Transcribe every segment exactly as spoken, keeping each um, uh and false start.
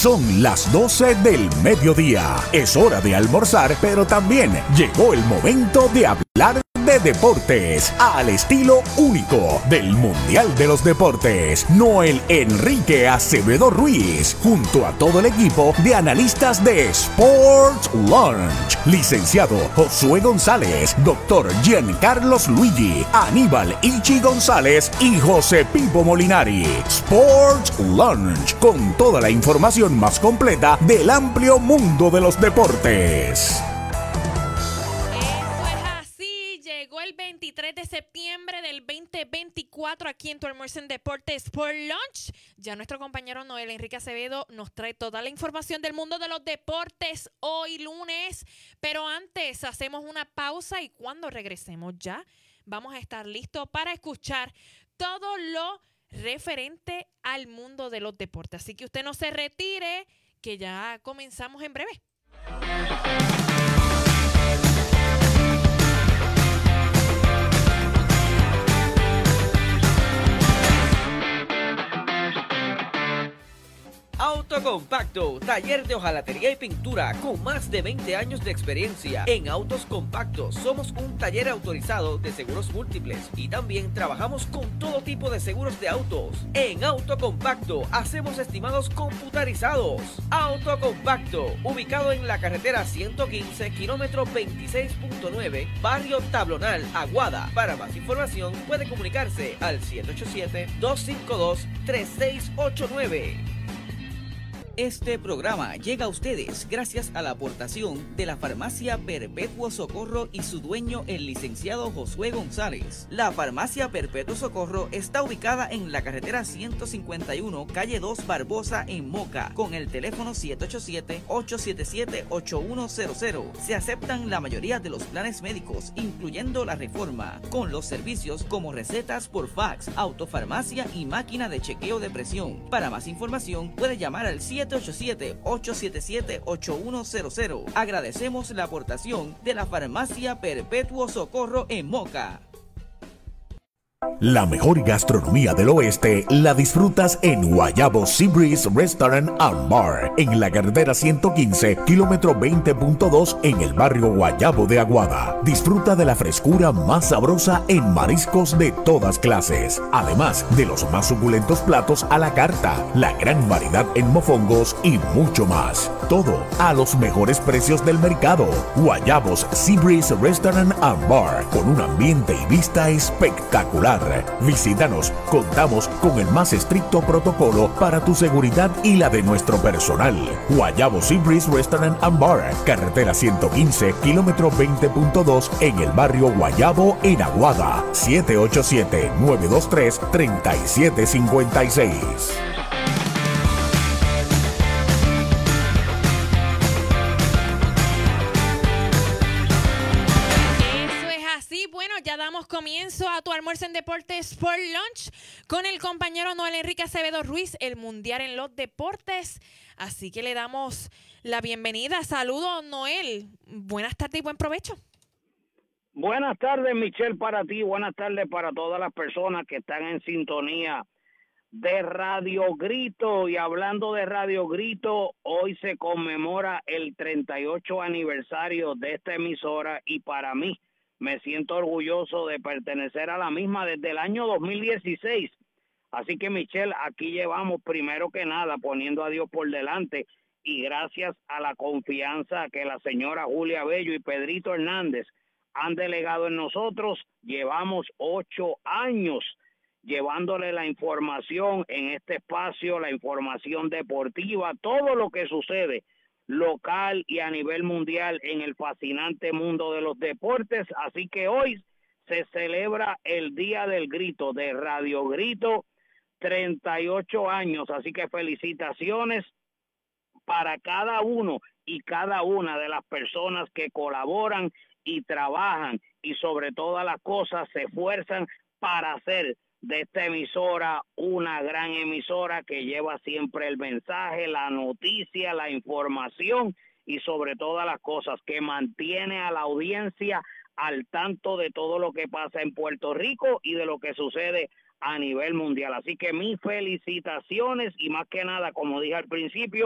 Son las doce del mediodía. Es hora de almorzar, pero también llegó el momento de hablar de deportes al estilo único del Mundial de los Deportes. Noel Enrique Acevedo Ruiz, junto a todo el equipo de analistas de Sports Lunch. Licenciado Josué González, doctor Giancarlos Luigi, Aníbal Ichi González y José Pipo Molinari. Sports Lunch, con toda la información más completa del amplio mundo de los deportes. Llegó el veintitrés de septiembre del veinte veinticuatro aquí en Tu Almuerzo en Deportes Sport Lunch. Ya nuestro compañero Noel Enrique Acevedo nos trae toda la información del mundo de los deportes hoy lunes. Pero antes hacemos una pausa y cuando regresemos ya vamos a estar listos para escuchar todo lo referente al mundo de los deportes. Así que usted no se retire, que ya comenzamos en breve. Autocompacto, taller de hojalatería y pintura con más de veinte años de experiencia. En Autos Compactos somos un taller autorizado de seguros múltiples y también trabajamos con todo tipo de seguros de autos. En Autocompacto hacemos estimados computarizados. Autocompacto, ubicado en la carretera ciento quince, kilómetro veintiséis punto nueve, barrio Tablonal, Aguada. Para más información puede comunicarse al siete ocho siete, dos cinco dos, tres seis ocho nueve. Este programa llega a ustedes gracias a la aportación de la Farmacia Perpetuo Socorro y su dueño, el licenciado Josué González. La Farmacia Perpetuo Socorro está ubicada en la carretera ciento cincuenta y uno, calle dos Barbosa, en Moca, con el teléfono siete ocho siete, ocho siete siete, ocho uno cero cero. Se aceptan la mayoría de los planes médicos, incluyendo la Reforma, con los servicios como recetas por fax, autofarmacia y máquina de chequeo de presión. Para más información puede llamar al siete ocho siete, ocho siete siete, ocho uno cero cero. Agradecemos la aportación de la Farmacia Perpetuo Socorro en Moca. La mejor gastronomía del oeste la disfrutas en Guayabo Sea Breeze Restaurant and Bar, en la carretera ciento quince, kilómetro veinte punto dos, en el barrio Guayabo de Aguada. Disfruta de la frescura más sabrosa en mariscos de todas clases, además de los más suculentos platos a la carta, la gran variedad en mofongos y mucho más. Todo a los mejores precios del mercado. Guayabos Sea Breeze Restaurant and Bar, con un ambiente y vista espectacular. Visítanos, contamos con el más estricto protocolo para tu seguridad y la de nuestro personal. Guayabo Sea Breeze Restaurant and Bar, carretera ciento quince, kilómetro veinte punto dos, en el barrio Guayabo, en Aguada. siete ocho siete, nueve dos tres, tres siete cinco seis. Comienzo a Tu Almuerzo en Deportes Sport Lunch con el compañero Noel Enrique Acevedo Ruiz, el mundial en los deportes. Así que le damos la bienvenida. Saludos, Noel. Buenas tardes y buen provecho. Buenas tardes, Michelle, para ti. Buenas tardes para todas las personas que están en sintonía de Radio Grito. Y hablando de Radio Grito, hoy se conmemora el treinta y ocho aniversario de esta emisora y para mí, me siento orgulloso de pertenecer a la misma desde el año dos mil dieciséis. Así que, Michelle, aquí llevamos primero que nada poniendo a Dios por delante y gracias a la confianza que la señora Julia Bello y Pedrito Hernández han delegado en nosotros, llevamos ocho años llevándole la información en este espacio, la información deportiva, todo lo que sucede local y a nivel mundial en el fascinante mundo de los deportes. Así que hoy se celebra el Día del Grito, de Radio Grito, treinta y ocho años, así que felicitaciones para cada uno y cada una de las personas que colaboran y trabajan y sobre todas las cosas se esfuerzan para hacer de esta emisora una gran emisora que lleva siempre el mensaje, la noticia, la información y sobre todas las cosas que mantiene a la audiencia al tanto de todo lo que pasa en Puerto Rico y de lo que sucede a nivel mundial. Así que mis felicitaciones y más que nada, como dije al principio,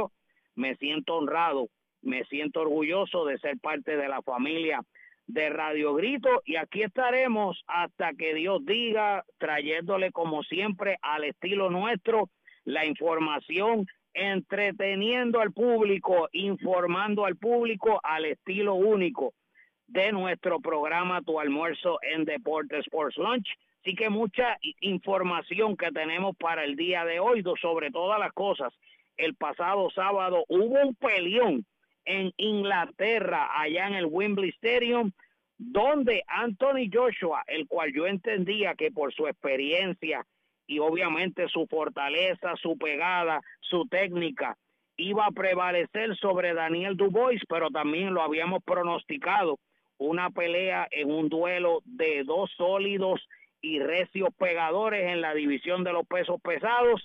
me siento honrado, me siento orgulloso de ser parte de la familia de Radio Grito, y aquí estaremos hasta que Dios diga, trayéndole como siempre al estilo nuestro la información, entreteniendo al público, informando al público al estilo único de nuestro programa Tu Almuerzo en Deportes Sports Lunch. Así que mucha información que tenemos para el día de hoy, sobre todas las cosas. El pasado sábado hubo un peleón en Inglaterra, allá en el Wembley Stadium, donde Anthony Joshua, el cual yo entendía que por su experiencia y obviamente su fortaleza, su pegada, su técnica, iba a prevalecer sobre Daniel Dubois, pero también lo habíamos pronosticado, una pelea en un duelo de dos sólidos y recios pegadores en la división de los pesos pesados.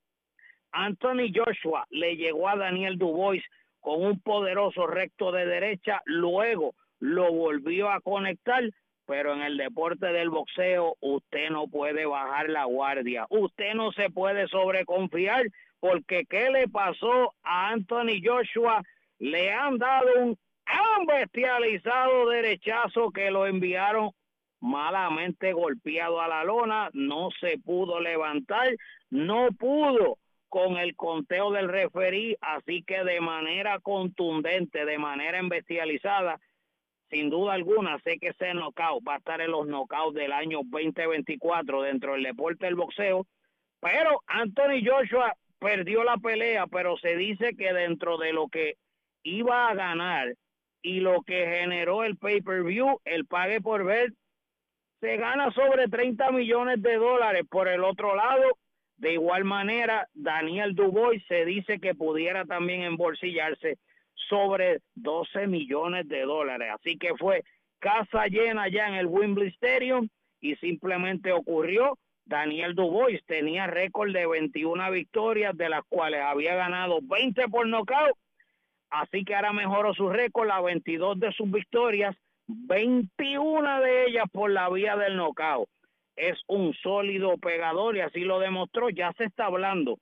Anthony Joshua le llegó a Daniel Dubois con un poderoso recto de derecha, luego lo volvió a conectar, pero en el deporte del boxeo usted no puede bajar la guardia, usted no se puede sobreconfiar, porque ¿qué le pasó a Anthony Joshua? Le han dado un han bestializado derechazo que lo enviaron malamente golpeado a la lona, no se pudo levantar, no pudo con el conteo del referí, así que de manera contundente, de manera bestializada, sin duda alguna, sé que ese knockout va a estar en los knockouts del año veinte veinticuatro dentro del deporte del boxeo, pero Anthony Joshua perdió la pelea, pero se dice que dentro de lo que iba a ganar y lo que generó el pay-per-view, el pague por ver, se gana sobre treinta millones de dólares. Por el otro lado, de igual manera, Daniel Dubois se dice que pudiera también embolsillarse sobre doce millones de dólares. Así que fue casa llena ya en el Wembley Stadium y simplemente ocurrió. Daniel Dubois tenía récord de veintiuna victorias, de las cuales había ganado veinte por nocaut. Así que ahora mejoró su récord a veintidós de sus victorias, veintiuna de ellas por la vía del nocaut. Es un sólido pegador y así lo demostró. Ya se está hablando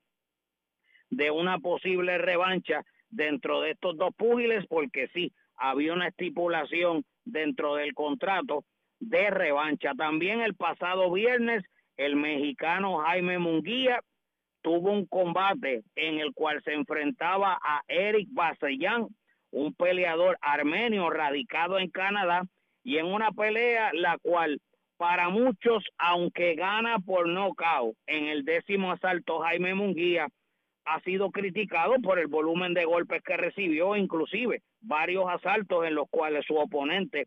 de una posible revancha dentro de estos dos púgiles, porque sí, había una estipulación dentro del contrato de revancha. También el pasado viernes, el mexicano Jaime Munguía tuvo un combate en el cual se enfrentaba a Eric Basellán, un peleador armenio radicado en Canadá, y en una pelea la cual para muchos, aunque gana por nocaut en el décimo asalto, Jaime Munguía ha sido criticado por el volumen de golpes que recibió, inclusive varios asaltos en los cuales su oponente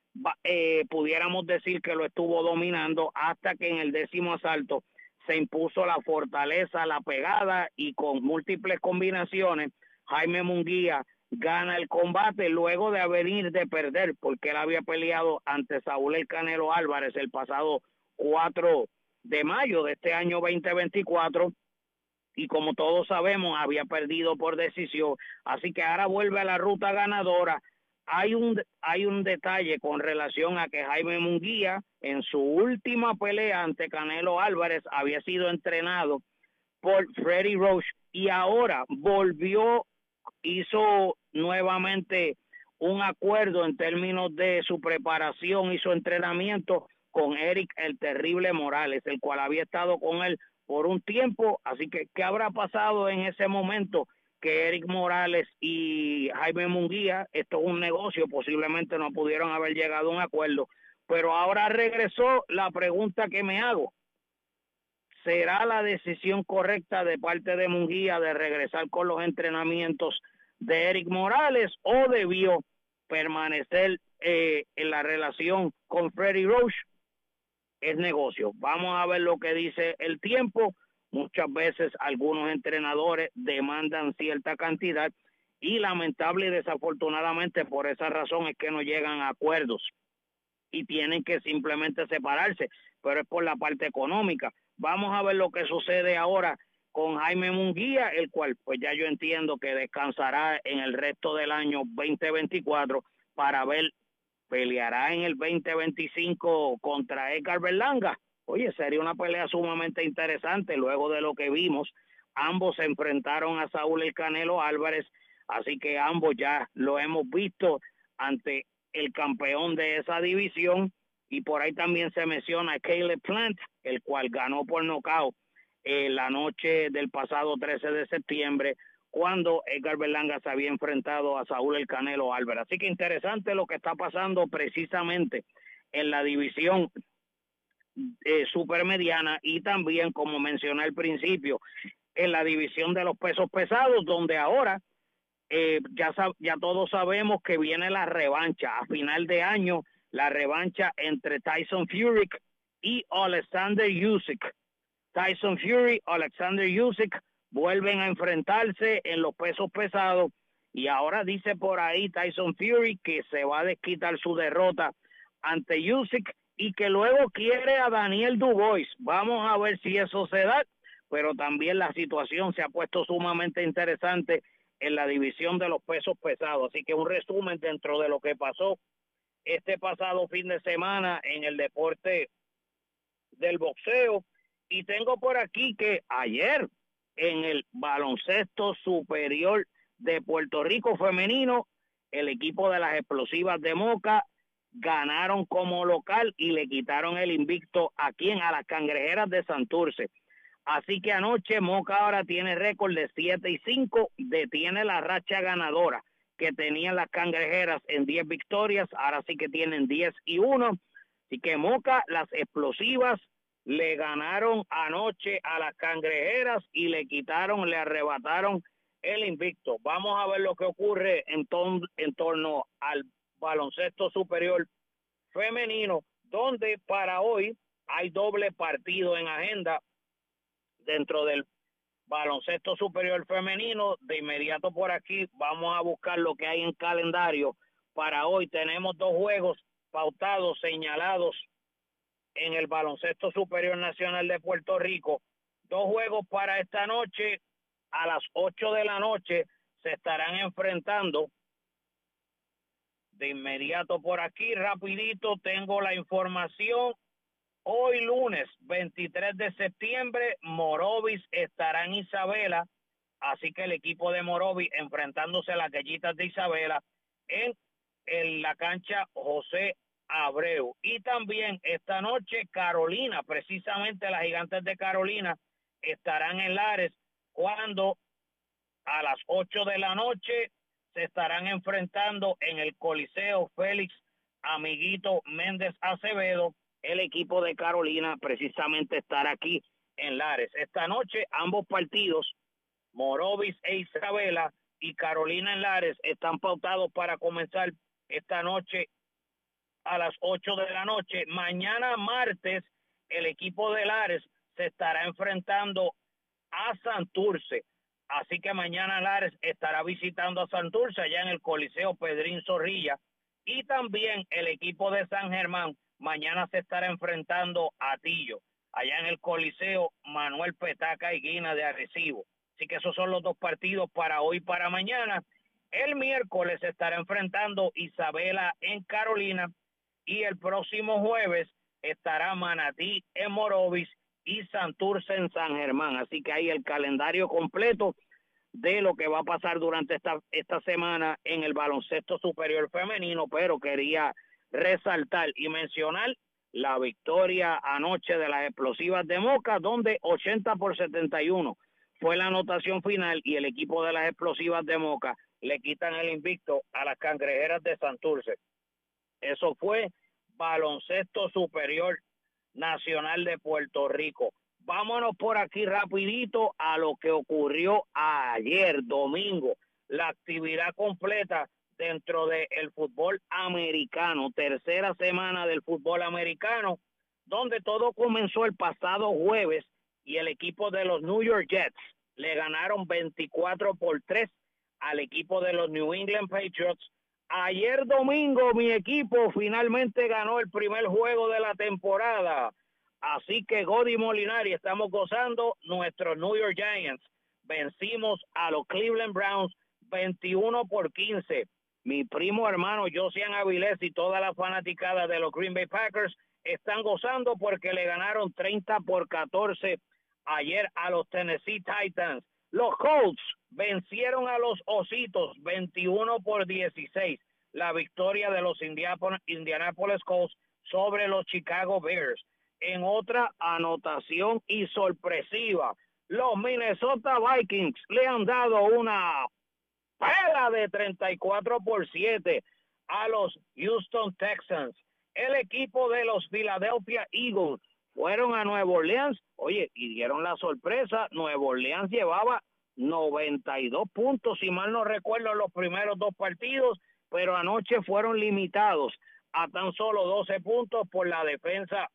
eh, pudiéramos decir que lo estuvo dominando, hasta que en el décimo asalto se impuso la fortaleza, la pegada, y con múltiples combinaciones Jaime Munguía gana el combate luego de venir de perder, porque él había peleado ante Saúl El Canelo Álvarez el pasado cuatro de mayo de este año veinte veinticuatro, y como todos sabemos había perdido por decisión. Así que ahora vuelve a la ruta ganadora. Hay un, hay un detalle con relación a que Jaime Munguía en su última pelea ante Canelo Álvarez había sido entrenado por Freddie Roach, y ahora volvió, hizo nuevamente un acuerdo en términos de su preparación y su entrenamiento con Eric el Terrible Morales, el cual había estado con él por un tiempo. Así que, ¿qué habrá pasado en ese momento? Que Eric Morales y Jaime Munguía, esto es un negocio, posiblemente no pudieron haber llegado a un acuerdo, pero ahora regresó. La pregunta que me hago: ¿será la decisión correcta de parte de Munguía de regresar con los entrenamientos de Eric Morales, o debió permanecer eh, en la relación con Freddie Roach? Es negocio. Vamos a ver lo que dice el tiempo. Muchas veces algunos entrenadores demandan cierta cantidad y lamentable y desafortunadamente por esa razón es que no llegan a acuerdos y tienen que simplemente separarse, pero es por la parte económica. Vamos a ver lo que sucede ahora con Jaime Munguía, el cual pues ya yo entiendo que descansará en el resto del año veinte veinticuatro para ver, peleará en el veinte veinticinco contra Edgar Berlanga. Oye, sería una pelea sumamente interesante luego de lo que vimos. Ambos se enfrentaron a Saúl El Canelo Álvarez así que ambos ya lo hemos visto ante el campeón de esa división, y por ahí también se menciona a Caleb Plant, el cual ganó por nocaut eh, la noche del pasado trece de septiembre, cuando Edgar Berlanga se había enfrentado a Saúl El Canelo Álvarez. Así que interesante lo que está pasando precisamente en la división eh, supermediana, y también, como mencioné al principio, en la división de los pesos pesados, donde ahora eh, ya, ya todos sabemos que viene la revancha a final de año, la revancha entre Tyson Fury y Alexander Usyk. Tyson Fury, Alexander Usyk vuelven a enfrentarse en los pesos pesados, y ahora dice por ahí Tyson Fury que se va a desquitar su derrota ante Usyk y que luego quiere a Daniel Dubois. Vamos a ver si eso se da, pero también la situación se ha puesto sumamente interesante en la división de los pesos pesados. Así que un resumen dentro de lo que pasó este pasado fin de semana en el deporte del boxeo. Y tengo por aquí que ayer en el baloncesto superior de Puerto Rico femenino, el equipo de las Explosivas de Moca ganaron como local y le quitaron el invicto a quien, a las Cangrejeras de Santurce. Así que anoche Moca ahora tiene récord de siete y cinco, detiene la racha ganadora que tenían las Cangrejeras en diez victorias, ahora sí que tienen diez y uno. Así que Moca, las Explosivas, le ganaron anoche a las Cangrejeras y le quitaron, le arrebataron el invicto. Vamos a ver lo que ocurre en, ton, en torno al baloncesto superior femenino, donde para hoy hay doble partido en agenda dentro del baloncesto superior femenino. De inmediato por aquí vamos a buscar lo que hay en calendario. Para hoy tenemos dos juegos pautados, señalados en el baloncesto superior nacional de Puerto Rico. Dos juegos para esta noche. A las ocho de la noche se estarán enfrentando. De inmediato por aquí, rapidito, tengo la información. Hoy lunes veintitrés de septiembre, Morovis estará en Isabela, así que el equipo de Morovis enfrentándose a las Gallitas de Isabela en, en la cancha José Abreu. Y también esta noche Carolina, precisamente las Gigantes de Carolina, estarán en Lares, cuando a las ocho de la noche se estarán enfrentando en el Coliseo Félix Amiguito Méndez Acevedo. El equipo de Carolina precisamente estará aquí en Lares. Esta noche ambos partidos, Morovis e Isabela y Carolina en Lares, están pautados para comenzar esta noche a las ocho de la noche. Mañana martes el equipo de Lares se estará enfrentando a Santurce. Así que mañana Lares estará visitando a Santurce allá en el Coliseo Pedrín Zorrilla. Y también el equipo de San Germán mañana se estará enfrentando a Tillo, allá en el Coliseo Manuel Petaca y Guina de Arecibo. Así que esos son los dos partidos para hoy y para mañana. El miércoles se estará enfrentando Isabela en Carolina, y el próximo jueves estará Manatí en Morovis y Santurce en San Germán. Así que hay el calendario completo de lo que va a pasar durante esta, esta semana en el baloncesto superior femenino, pero quería resaltar y mencionar la victoria anoche de las Explosivas de Moca, donde ochenta por setenta y uno fue la anotación final, y el equipo de las Explosivas de Moca le quitan el invicto a las Cangrejeras de Santurce. Eso fue baloncesto superior nacional de Puerto Rico. Vámonos por aquí rapidito a lo que ocurrió ayer domingo, la actividad completa dentro del fútbol americano, tercera semana del fútbol americano, donde todo comenzó el pasado jueves y el equipo de los New York Jets le ganaron veinticuatro por tres al equipo de los New England Patriots. Ayer domingo mi equipo finalmente ganó el primer juego de la temporada, así que Godi Molinari, estamos gozando. Nuestros New York Giants vencimos a los Cleveland Browns veintiuno por quince. Mi primo hermano Josian Avilés y toda la fanaticada de los Green Bay Packers están gozando porque le ganaron treinta por catorce ayer a los Tennessee Titans. Los Colts vencieron a los Ositos veintiuno por dieciséis. La victoria de los Indianapolis Colts sobre los Chicago Bears. En otra anotación y sorpresiva, los Minnesota Vikings le han dado una pela de treinta y cuatro por siete a los Houston Texans. El equipo de los Philadelphia Eagles fueron a Nueva Orleans, oye, y dieron la sorpresa. Nueva Orleans llevaba noventa y dos puntos, si mal no recuerdo, en los primeros dos partidos, pero anoche fueron limitados a tan solo doce puntos por la defensa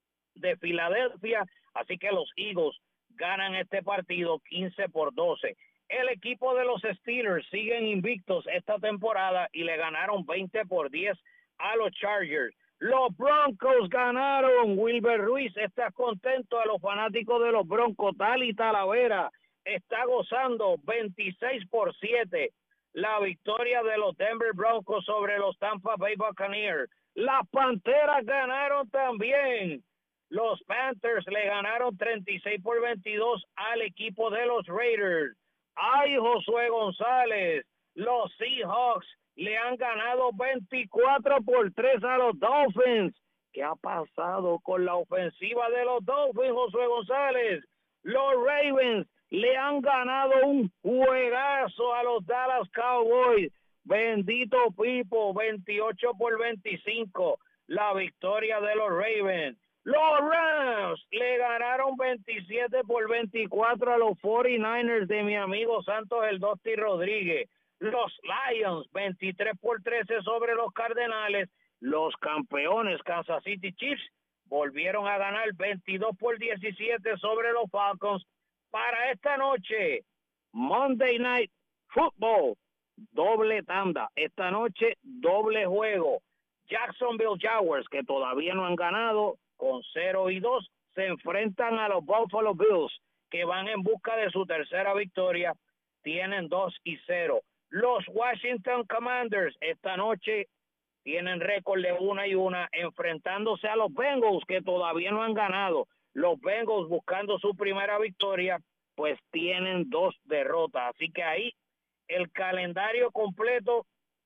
de Filadelfia, así que los Eagles ganan este partido quince por doce. El equipo de los Steelers siguen invictos esta temporada y le ganaron veinte por diez a los Chargers. Los Broncos ganaron. Wilber Ruiz está contento. A los fanáticos de los Broncos, Tali Talavera está gozando. Veintiséis por siete la victoria de los Denver Broncos sobre los Tampa Bay Buccaneers. Las Panteras ganaron también. Los Panthers le ganaron treinta y seis por veintidós al equipo de los Raiders. Ay, Josué González, los Seahawks le han ganado veinticuatro por tres a los Dolphins. ¿Qué ha pasado con la ofensiva de los Dolphins, Josué González? Los Ravens le han ganado un juegazo a los Dallas Cowboys. Bendito Pipo, veintiocho por veinticinco, la victoria de los Ravens. Los Rams le ganaron veintisiete por veinticuatro a los cuarenta y nueve ers de mi amigo Santos el Dosti Rodríguez. Los Lions veintitrés por trece sobre los Cardenales. Los campeones Kansas City Chiefs volvieron a ganar veintidós por diecisiete sobre los Falcons. Para esta noche, Monday Night Football, doble tanda. Esta noche, doble juego. Jacksonville Jaguars, que todavía no han ganado, con cero y dos, se enfrentan a los Buffalo Bills, que van en busca de su tercera victoria, tienen dos y cero. Los Washington Commanders esta noche tienen récord de una y una, enfrentándose a los Bengals, que todavía no han ganado. Los Bengals, buscando su primera victoria, pues tienen dos derrotas. Así que ahí el calendario completo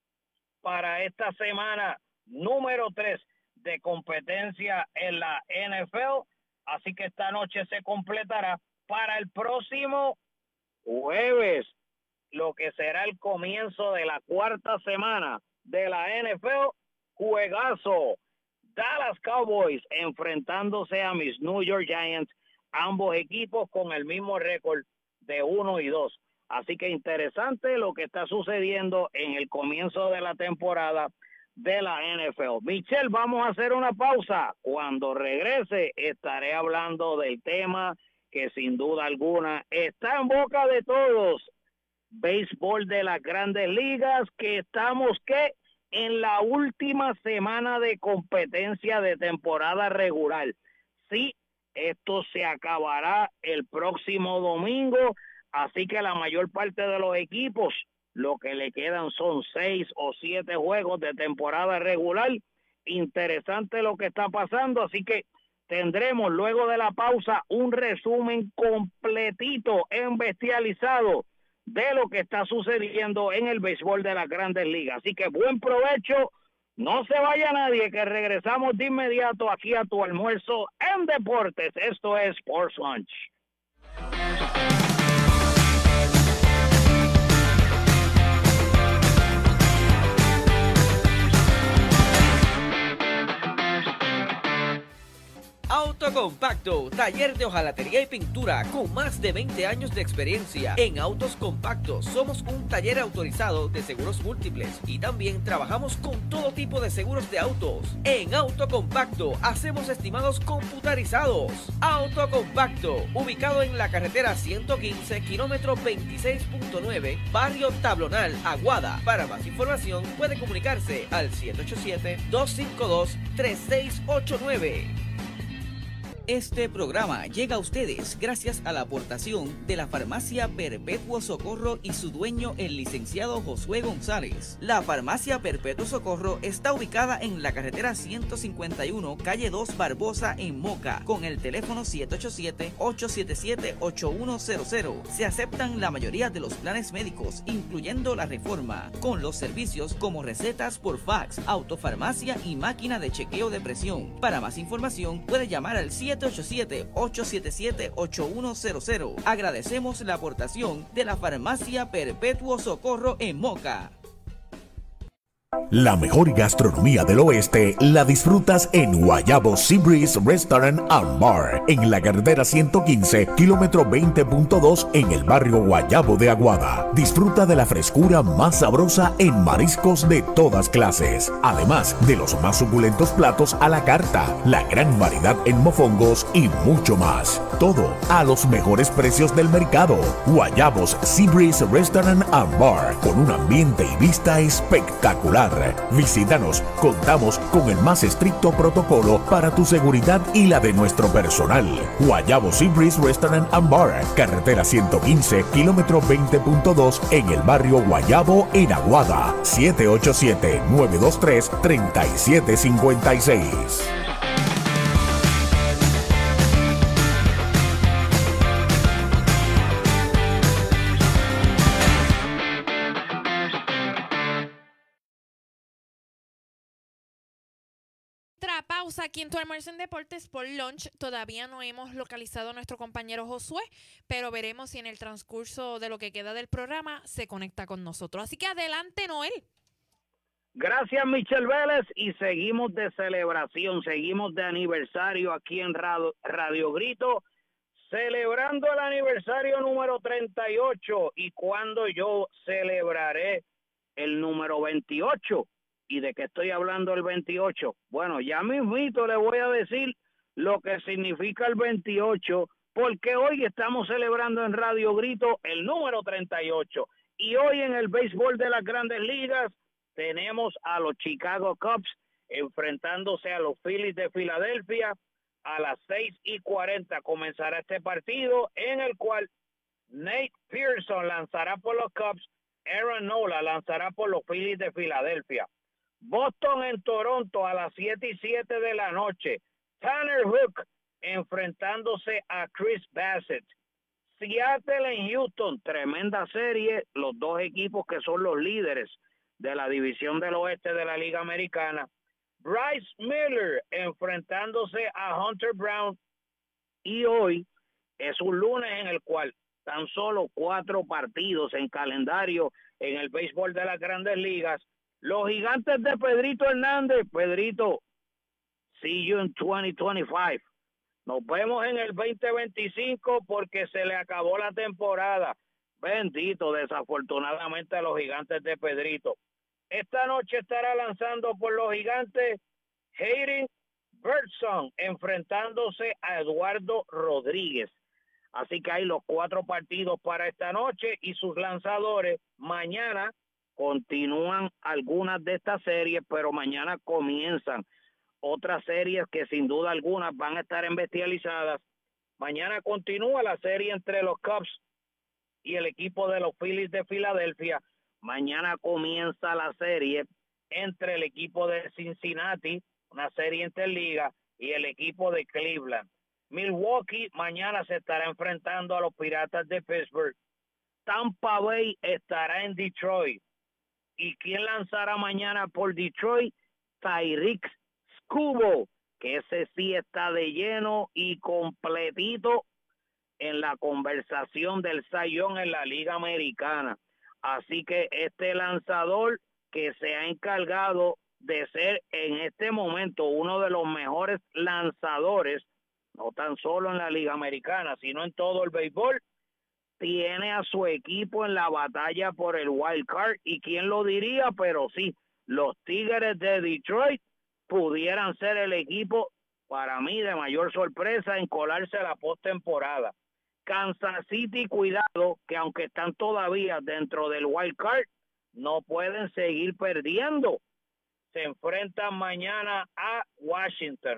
para esta semana número tres de competencia en la N F L, así que esta noche se completará para el próximo jueves, lo que será el comienzo de la cuarta semana de la N F L. Juegazo, Dallas Cowboys enfrentándose a mis New York Giants, ambos equipos con el mismo récord de uno y dos, así que interesante lo que está sucediendo en el comienzo de la temporada de la N F L. Michelle, vamos a hacer una pausa. Cuando regrese estaré hablando del tema que sin duda alguna está en boca de todos, béisbol de las Grandes Ligas, que estamos que en la última semana de competencia de temporada regular. Sí, esto se acabará el próximo domingo, así que la mayor parte de los equipos lo que le quedan son seis o siete juegos de temporada regular. Interesante lo que está pasando, así que tendremos luego de la pausa un resumen completito, embestializado de lo que está sucediendo en el béisbol de las Grandes Ligas. Así que buen provecho, no se vaya nadie, que regresamos de inmediato aquí a tu almuerzo en deportes. Esto es Sports Lunch. Autocompacto, taller de hojalatería y pintura con más de veinte años de experiencia. En Autos Compactos somos un taller autorizado de seguros múltiples y también trabajamos con todo tipo de seguros de autos. En Autocompacto hacemos estimados computarizados. Autocompacto, ubicado en la carretera ciento quince, kilómetro veintiséis punto nueve, barrio Tablonal, Aguada. Para más información puede comunicarse al siete ocho siete, dos cinco dos, tres seis ocho nueve. Este programa llega a ustedes gracias a la aportación de la Farmacia Perpetuo Socorro y su dueño, el licenciado Josué González. La Farmacia Perpetuo Socorro está ubicada en la carretera ciento cincuenta y uno, calle dos Barbosa, en Moca, con el teléfono siete ocho siete, ocho siete siete, ocho uno cero cero. Se aceptan la mayoría de los planes médicos, incluyendo la Reforma, con los servicios como recetas por fax, autofarmacia y máquina de chequeo de presión. Para más información, puede llamar al siete ocho siete, ocho siete siete, ocho uno cero cero. Agradecemos la aportación de la Farmacia Perpetuo Socorro en Moca. La mejor gastronomía del oeste la disfrutas en Guayabo Seabreeze Restaurant and Bar, en la carretera ciento quince, kilómetro veinte punto dos, en el barrio Guayabo de Aguada. Disfruta de la frescura más sabrosa en mariscos de todas clases, además de los más suculentos platos a la carta, la gran variedad en mofongos y mucho más. Todo a los mejores precios del mercado. Guayabos Seabreeze Restaurant and Bar, con un ambiente y vista espectacular. Visítanos, contamos con el más estricto protocolo para tu seguridad y la de nuestro personal. Guayabo Seabreeze Restaurant and Bar, carretera ciento quince, kilómetro veinte punto dos, en el barrio Guayabo, en Aguada. siete ocho siete, nueve dos tres, tres siete cinco seis. Pausa aquí en tu almuerzo en Deportes por Lunch. Todavía no hemos localizado a nuestro compañero Josué, pero veremos si en el transcurso de lo que queda del programa se conecta con nosotros. Así que adelante, Noel. Gracias, Michelle Vélez, y seguimos de celebración, seguimos de aniversario aquí en Radio, Radio Grito, celebrando el aniversario número treinta y ocho, y cuando yo celebraré el número veintiocho. ¿Y de qué estoy hablando el veintiocho? Bueno, ya mismito le voy a decir lo que significa el veintiocho, porque hoy estamos celebrando en Radio Grito el número treinta y ocho. Y hoy en el béisbol de las Grandes Ligas tenemos a los Chicago Cubs enfrentándose a los Phillies de Filadelfia. A las seis y cuarenta comenzará este partido, en el cual Nate Pearson lanzará por los Cubs, Aaron Nola lanzará por los Phillies de Filadelfia. Boston en Toronto a las siete y siete de la noche. Tanner Hook enfrentándose a Chris Bassett. Seattle en Houston, tremenda serie. Los dos equipos que son los líderes de la división del oeste de la Liga Americana. Bryce Miller enfrentándose a Hunter Brown. Y hoy es un lunes en el cual tan solo cuatro partidos en calendario en el béisbol de las Grandes Ligas. Los Gigantes de Pedrito Hernández. Pedrito, see you in twenty twenty-five. Nos vemos en el veinte veinticinco porque se le acabó la temporada. Bendito, desafortunadamente, a los Gigantes de Pedrito. Esta noche estará lanzando por los Gigantes Hayden Birdsong enfrentándose a Eduardo Rodríguez. Así que hay los cuatro partidos para esta noche y sus lanzadores. Mañana continúan algunas de estas series, pero mañana comienzan otras series que sin duda algunas van a estar embestializadas. Mañana continúa la serie entre los Cubs y el equipo de los Phillies de Filadelfia. Mañana comienza la serie entre el equipo de Cincinnati, una serie interliga, y el equipo de Cleveland. Milwaukee mañana se estará enfrentando a los Piratas de Pittsburgh. Tampa Bay estará en Detroit. ¿Y quién lanzará mañana por Detroit? Tarik Skubal, que ese sí está de lleno y completito en la conversación del Cy Young en la Liga Americana. Así que este lanzador que se ha encargado de ser en este momento uno de los mejores lanzadores, no tan solo en la Liga Americana, sino en todo el béisbol, tiene a su equipo en la batalla por el wild card. Y quién lo diría, pero sí, los Tigres de Detroit pudieran ser el equipo, para mí, de mayor sorpresa en colarse a la postemporada. Kansas City, cuidado, que aunque están todavía dentro del wild card, no pueden seguir perdiendo. Se enfrentan mañana a Washington.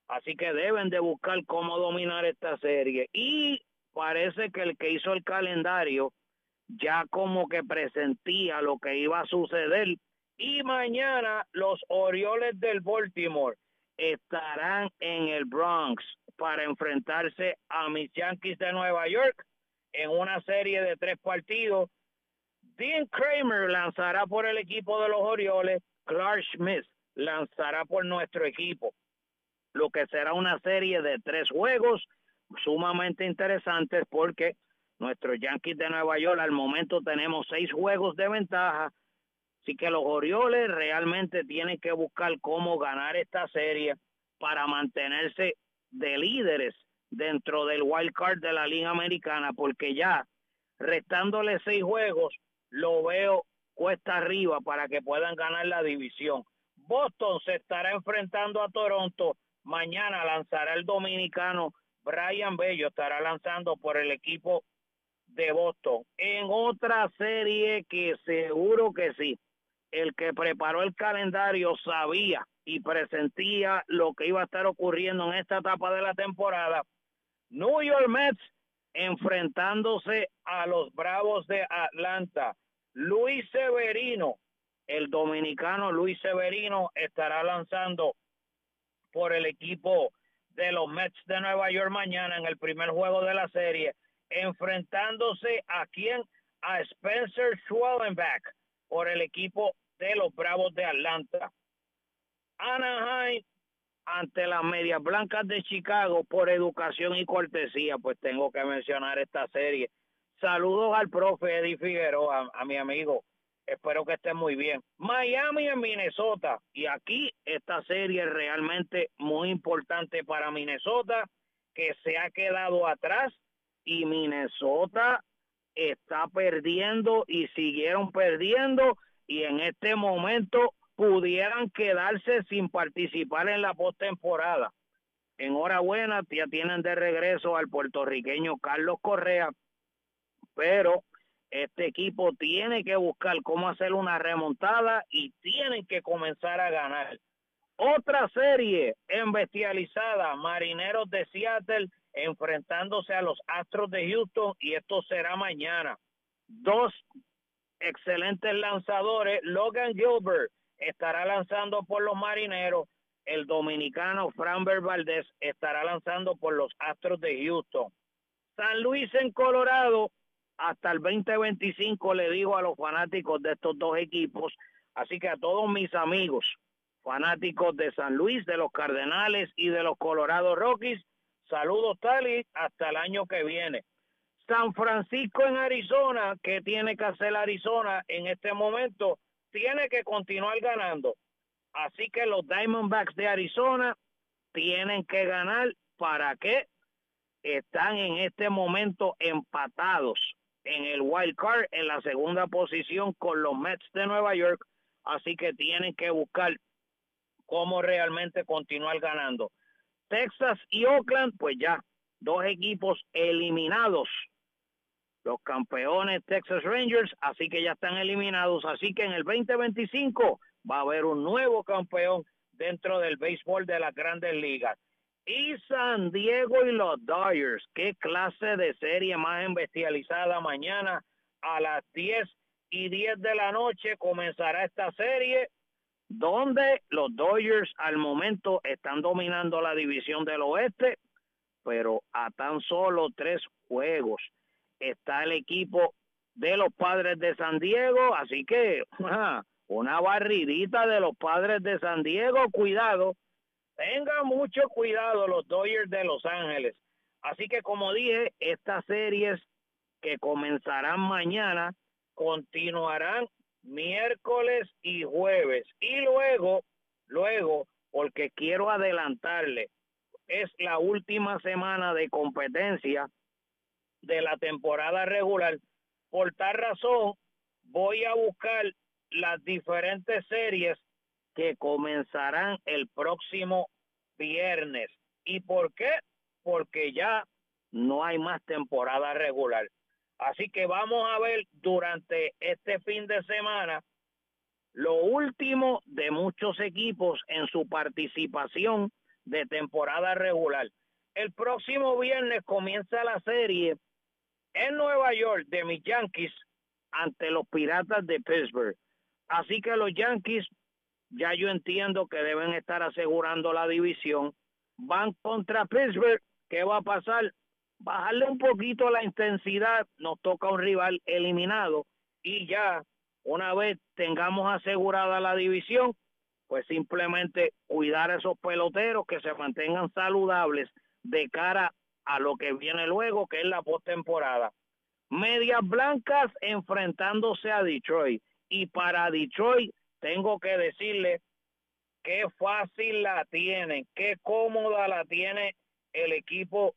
Así que deben de buscar cómo dominar esta serie. Y parece que el que hizo el calendario ya como que presentía lo que iba a suceder. Y mañana los Orioles del Baltimore estarán en el Bronx para enfrentarse a mis Yankees de Nueva York en una serie de tres partidos. Dean Kramer lanzará por el equipo de los Orioles, Clark Schmidt lanzará por nuestro equipo, lo que será una serie de tres juegos sumamente interesantes porque nuestros Yankees de Nueva York al momento tenemos seis juegos de ventaja, así que los Orioles realmente tienen que buscar cómo ganar esta serie para mantenerse de líderes dentro del wild card de la Liga Americana, porque ya restándole seis juegos lo veo cuesta arriba para que puedan ganar la división. Boston se estará enfrentando a Toronto. Mañana lanzará el dominicano Brian Bello, estará lanzando por el equipo de Boston. En otra serie que seguro que sí, el que preparó el calendario sabía y presentía lo que iba a estar ocurriendo en esta etapa de la temporada. New York Mets enfrentándose a los Bravos de Atlanta. Luis Severino, el dominicano Luis Severino, estará lanzando por el equipo de los Mets de Nueva York mañana en el primer juego de la serie, enfrentándose a quien, a Spencer Schwellenbach por el equipo de los Bravos de Atlanta. Anaheim ante las Medias Blancas de Chicago por educación y cortesía, pues tengo que mencionar esta serie. Saludos al profe Eddie Figueroa, a, a mi amigo. Espero que estén muy bien. Miami en Minnesota. Y aquí esta serie es realmente muy importante para Minnesota, que se ha quedado atrás. Y Minnesota está perdiendo y siguieron perdiendo. Y en este momento pudieran quedarse sin participar en la postemporada. Enhorabuena, ya tienen de regreso al puertorriqueño Carlos Correa. Pero este equipo tiene que buscar cómo hacer una remontada y tienen que comenzar a ganar. Otra serie embestializada, Marineros de Seattle enfrentándose a los Astros de Houston, y esto será mañana. Dos excelentes lanzadores. Logan Gilbert estará lanzando por los Marineros, el dominicano Framber Valdez estará lanzando por los Astros de Houston. San Luis en Colorado, hasta el veinte veinticinco le digo a los fanáticos de estos dos equipos, así que a todos mis amigos fanáticos de San Luis, de los Cardenales y de los Colorado Rockies, saludos Tali, hasta el año que viene. San Francisco en Arizona, ¿qué tiene que hacer Arizona en este momento? Tiene que continuar ganando, así que los Diamondbacks de Arizona tienen que ganar. ¿Para qué? Están en este momento empatados en el wild card en la segunda posición con los Mets de Nueva York, así que tienen que buscar cómo realmente continuar ganando. Texas y Oakland, pues ya, dos equipos eliminados, los campeones Texas Rangers, así que ya están eliminados, así que en el veinte veinticinco va a haber un nuevo campeón dentro del béisbol de las Grandes Ligas. Y San Diego y los Dodgers, qué clase de serie más embestializada. Mañana a las diez y diez de la noche comenzará esta serie, donde los Dodgers al momento están dominando la división del oeste, pero a tan solo tres juegos está el equipo de los Padres de San Diego, así que ja, una barridita de los Padres de San Diego, cuidado. Tengan mucho cuidado los Dodgers de Los Ángeles. Así que, como dije, estas series que comenzarán mañana continuarán miércoles y jueves. Y luego, luego, porque quiero adelantarle, es la última semana de competencia de la temporada regular. Por tal razón, voy a buscar las diferentes series que comenzarán el próximo viernes. ¿Y por qué? Porque ya no hay más temporada regular. Así que vamos a ver durante este fin de semana lo último de muchos equipos en su participación de temporada regular. El próximo viernes comienza la serie en Nueva York de mis Yankees ante los Piratas de Pittsburgh. Así que los Yankees, ya yo entiendo que deben estar asegurando la división. Van contra Pittsburgh. ¿Qué va a pasar? Bajarle un poquito la intensidad. Nos toca un rival eliminado. Y ya, una vez tengamos asegurada la división, pues simplemente cuidar a esos peloteros que se mantengan saludables de cara a lo que viene luego, que es la postemporada. Medias Blancas enfrentándose a Detroit. Y para Detroit tengo que decirle qué fácil la tienen, qué cómoda la tiene el equipo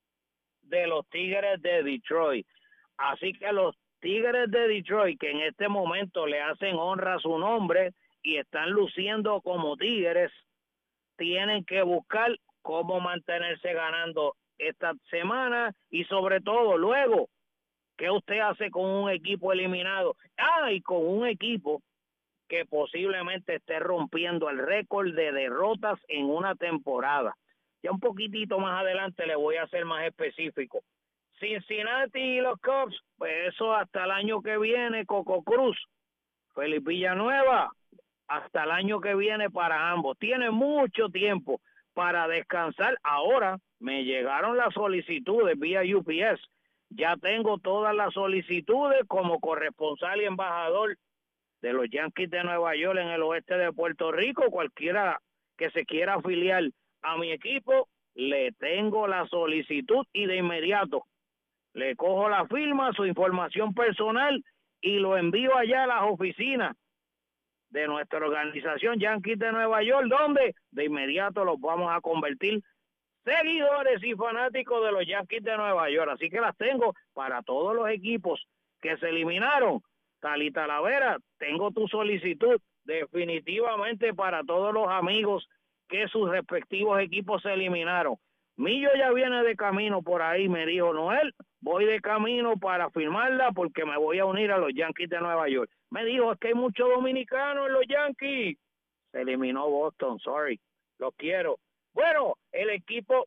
de los Tigres de Detroit. Así que los Tigres de Detroit, que en este momento le hacen honra a su nombre y están luciendo como Tigres, tienen que buscar cómo mantenerse ganando esta semana y sobre todo luego. ¿Qué usted hace con un equipo eliminado? Ah, y con un equipo que posiblemente esté rompiendo el récord de derrotas en una temporada. Ya un poquitito más adelante le voy a ser más específico. Cincinnati y los Cubs, pues eso hasta el año que viene, Coco Cruz. Felipe Villanueva, hasta el año que viene para ambos. Tiene mucho tiempo para descansar. Ahora me llegaron las solicitudes vía U P S. Ya tengo todas las solicitudes como corresponsal y embajador de los Yankees de Nueva York en el oeste de Puerto Rico. Cualquiera que se quiera afiliar a mi equipo, le tengo la solicitud y de inmediato le cojo la firma, su información personal y lo envío allá a las oficinas de nuestra organización Yankees de Nueva York, donde de inmediato los vamos a convertir seguidores y fanáticos de los Yankees de Nueva York. Así que las tengo para todos los equipos que se eliminaron. Tali Talavera, tengo tu solicitud definitivamente para todos los amigos que sus respectivos equipos se eliminaron. Millo ya viene de camino por ahí, me dijo Noel, voy de camino para firmarla porque me voy a unir a los Yankees de Nueva York. Me dijo, es que hay muchos dominicanos en los Yankees. Se eliminó Boston, sorry, los quiero. Bueno, el equipo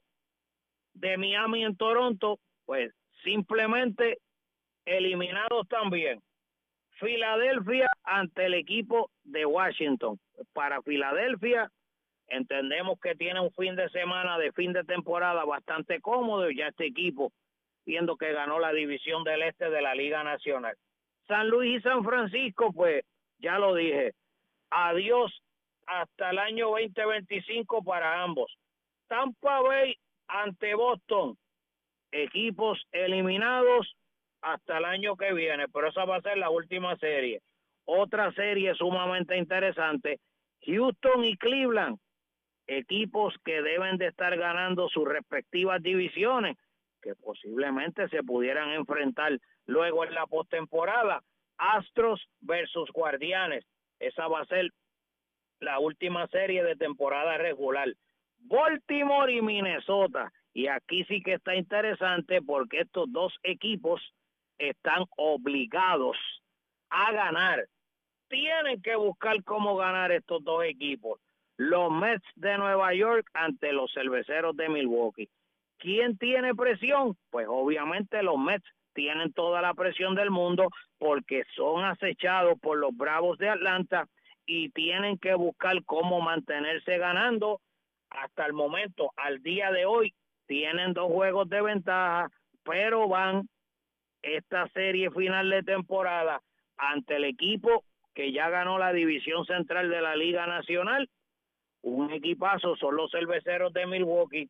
de Miami en Toronto, pues simplemente eliminados también. Filadelfia ante el equipo de Washington. Para Filadelfia, entendemos que tiene un fin de semana de fin de temporada bastante cómodo, ya este equipo, viendo que ganó la división del este de la Liga Nacional. San Luis y San Francisco, pues, ya lo dije, adiós hasta el año veinte veinticinco para ambos. Tampa Bay ante Boston, equipos eliminados hasta el año que viene, pero esa va a ser la última serie. Otra serie sumamente interesante, Houston y Cleveland, equipos que deben de estar ganando sus respectivas divisiones, que posiblemente se pudieran enfrentar luego en la postemporada. Astros versus Guardianes, esa va a ser la última serie de temporada regular. Baltimore y Minnesota, y aquí sí que está interesante porque estos dos equipos están obligados a ganar. Tienen que buscar cómo ganar estos dos equipos. Los Mets de Nueva York ante los Cerveceros de Milwaukee. ¿Quién tiene presión? Pues obviamente los Mets tienen toda la presión del mundo porque son acechados por los Bravos de Atlanta y tienen que buscar cómo mantenerse ganando. Hasta el momento, al día de hoy, tienen dos juegos de ventaja, pero van esta serie final de temporada ante el equipo que ya ganó la división central de la Liga Nacional. Un equipazo, son los Cerveceros de Milwaukee,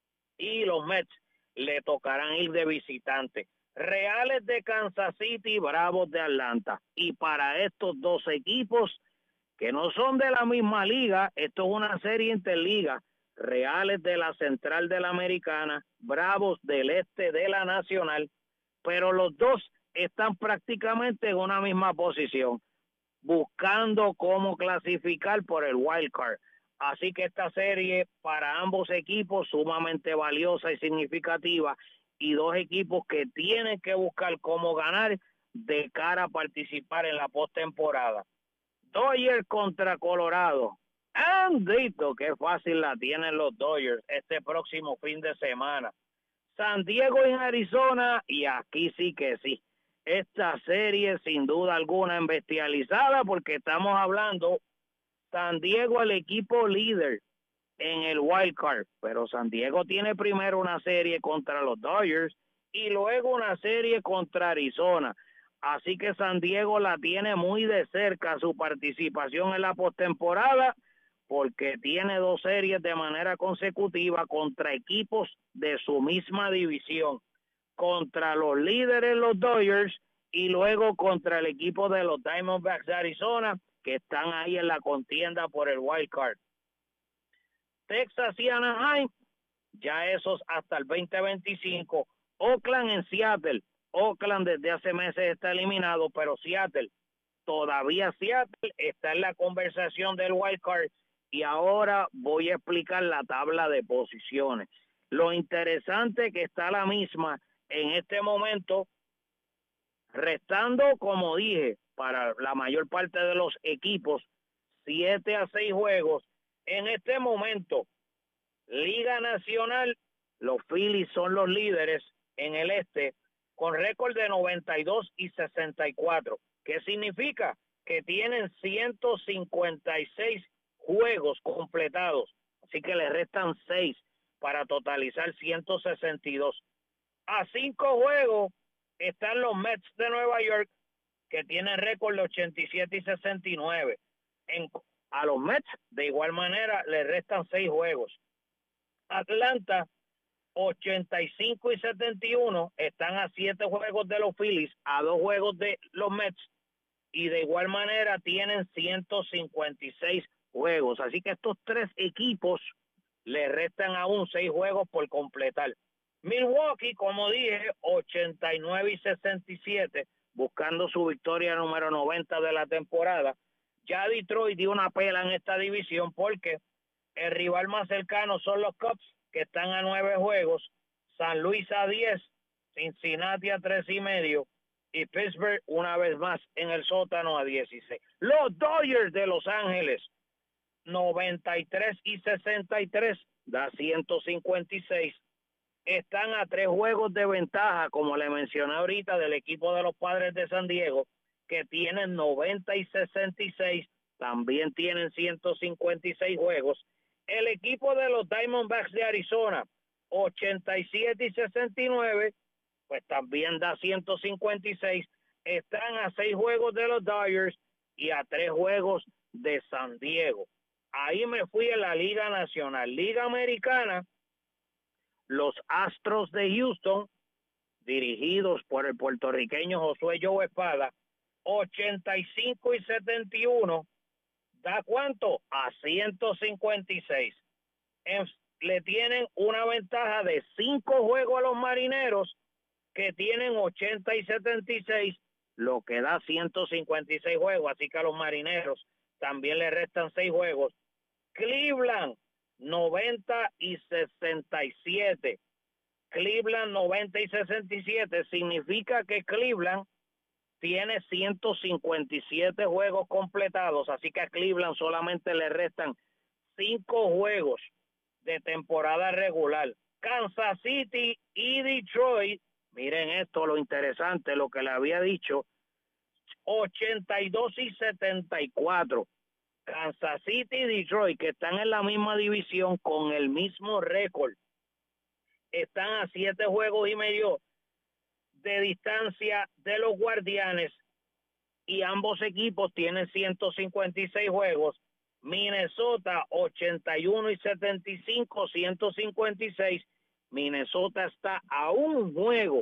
y los Mets le tocarán ir de visitante. Reales de Kansas City, Bravos de Atlanta. Y para estos dos equipos que no son de la misma liga, esto es una serie interliga. Reales de la Central de la Americana, Bravos del Este de la Nacional, pero los dos están prácticamente en una misma posición, buscando cómo clasificar por el wild card. Así que esta serie para ambos equipos sumamente valiosa y significativa, y dos equipos que tienen que buscar cómo ganar de cara a participar en la postemporada. Dodgers contra Colorado. Andito, qué fácil la tienen los Dodgers este próximo fin de semana. San Diego en Arizona, y aquí sí que sí. Esta serie sin duda alguna embestializada, porque estamos hablando San Diego, el equipo líder en el wild card, pero San Diego tiene primero una serie contra los Dodgers y luego una serie contra Arizona. Así que San Diego la tiene muy de cerca su participación en la postemporada, porque tiene dos series de manera consecutiva contra equipos de su misma división, contra los líderes los Dodgers y luego contra el equipo de los Diamondbacks de Arizona, que están ahí en la contienda por el wild card. Texas y Anaheim, ya esos hasta el veinte veinticinco. Oakland en Seattle. Oakland desde hace meses está eliminado, pero Seattle, todavía Seattle está en la conversación del wild card. Y ahora voy a explicar la tabla de posiciones. Lo interesante que está la misma en este momento, restando, como dije, para la mayor parte de los equipos, siete a seis juegos. En este momento, Liga Nacional, los Phillies son los líderes en el este, con récord de noventa y dos y sesenta y cuatro. ¿Qué significa? Que tienen ciento cincuenta y seis juegos completados, así que le restan seis para totalizar ciento sesenta y dos. A cinco juegos están los Mets de Nueva York, que tienen récord de ochenta y siete y sesenta y nueve. En, a los Mets, de igual manera, le restan seis juegos. Atlanta, ochenta y cinco y setenta y uno, están a siete juegos de los Phillies, a dos juegos de los Mets, y de igual manera tienen ciento cincuenta y seis juegos. Así que estos tres equipos le restan aún seis juegos por completar. Milwaukee, como dije, ochenta y nueve y sesenta y siete, buscando su victoria número noventa de la temporada. Ya Detroit dio una pela en esta división porque el rival más cercano son los Cubs, que están a nueve juegos, San Luis a diez, Cincinnati a tres y medio, y Pittsburgh una vez más en el sótano a dieciséis. Los Dodgers de Los Ángeles, noventa y tres y sesenta y tres, da ciento cincuenta y seis. Están a tres juegos de ventaja, como le mencioné ahorita, del equipo de los Padres de San Diego, que tienen noventa y sesenta y seis, también tienen ciento cincuenta y seis juegos. El equipo de los Diamondbacks de Arizona, ochenta y siete y sesenta y nueve, pues también da ciento cincuenta y seis. Están a seis juegos de los Dodgers y a tres juegos de San Diego. Ahí me fui en la Liga Nacional. Liga Americana, los Astros de Houston, dirigidos por el puertorriqueño Josué Joe Espada, ochenta y cinco y setenta y uno, ¿da cuánto? A ciento cincuenta y seis. En, le tienen una ventaja de cinco juegos a los Marineros, que tienen ochenta y setenta y seis, lo que da ciento cincuenta y seis juegos, así que a los Marineros también le restan seis juegos. Cleveland, noventa y sesenta y siete. Cleveland noventa y sesenta y siete significa que Cleveland tiene ciento cincuenta y siete juegos completados, así que a Cleveland solamente le restan cinco juegos de temporada regular. Kansas City y Detroit, miren esto, lo interesante, lo que le había dicho, ochenta y dos y setenta y cuatro. Kansas City y Detroit, que están en la misma división con el mismo récord, están a siete juegos y medio de distancia de los Guardianes, y ambos equipos tienen ciento cincuenta y seis juegos. Minnesota ochenta y uno y setenta y cinco, ciento cincuenta y seis. Minnesota está a un juego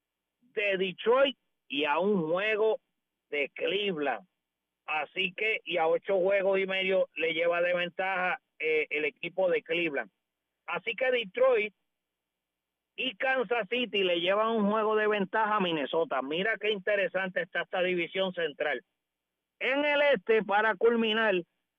de Detroit y a un juego de Cleveland. Así que, y a ocho juegos y medio le lleva de ventaja eh, el equipo de Cleveland. Así que Detroit y Kansas City le llevan un juego de ventaja a Minnesota. Mira qué interesante está esta división central. En el este, para culminar,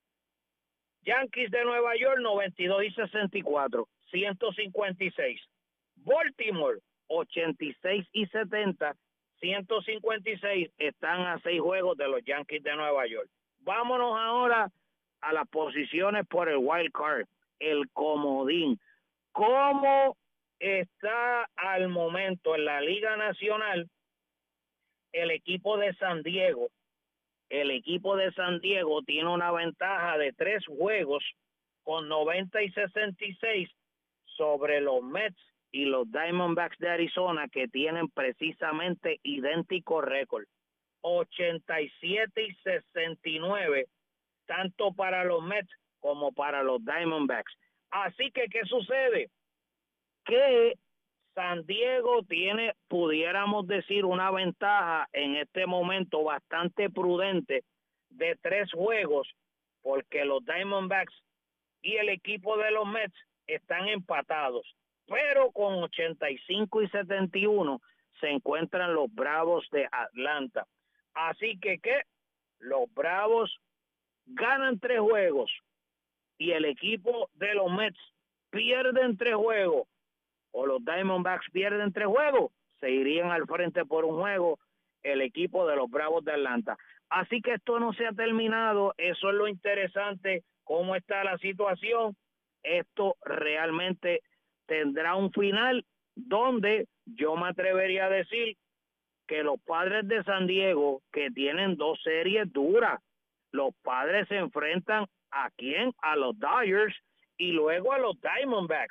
Yankees de Nueva York, noventa y dos y sesenta y cuatro, ciento cincuenta y seis. Baltimore, ochenta y seis y setenta, ciento cincuenta y seis, están a seis juegos de los Yankees de Nueva York. Vámonos ahora a las posiciones por el wild card, el comodín. ¿Cómo está al momento en la Liga Nacional el equipo de San Diego? El equipo de San Diego tiene una ventaja de tres juegos con noventa y sesenta y seis sobre los Mets y los Diamondbacks de Arizona, que tienen precisamente idéntico récord, ochenta y siete y sesenta y nueve, tanto para los Mets como para los Diamondbacks. Así que, ¿qué sucede? Que San Diego tiene, pudiéramos decir, una ventaja en este momento bastante prudente de tres juegos, porque los Diamondbacks y el equipo de los Mets están empatados, pero con ochenta y cinco y setenta y uno se encuentran los Bravos de Atlanta. Así que, ¿qué? Los Bravos ganan tres juegos y el equipo de los Mets pierden tres juegos, o los Diamondbacks pierden tres juegos, se irían al frente por un juego el equipo de los Bravos de Atlanta. Así que esto no se ha terminado, eso es lo interesante, cómo está la situación. Esto realmente tendrá un final donde yo me atrevería a decir que los Padres de San Diego, que tienen dos series duras, los Padres se enfrentan ¿a quién? A los Dodgers y luego a los Diamondbacks,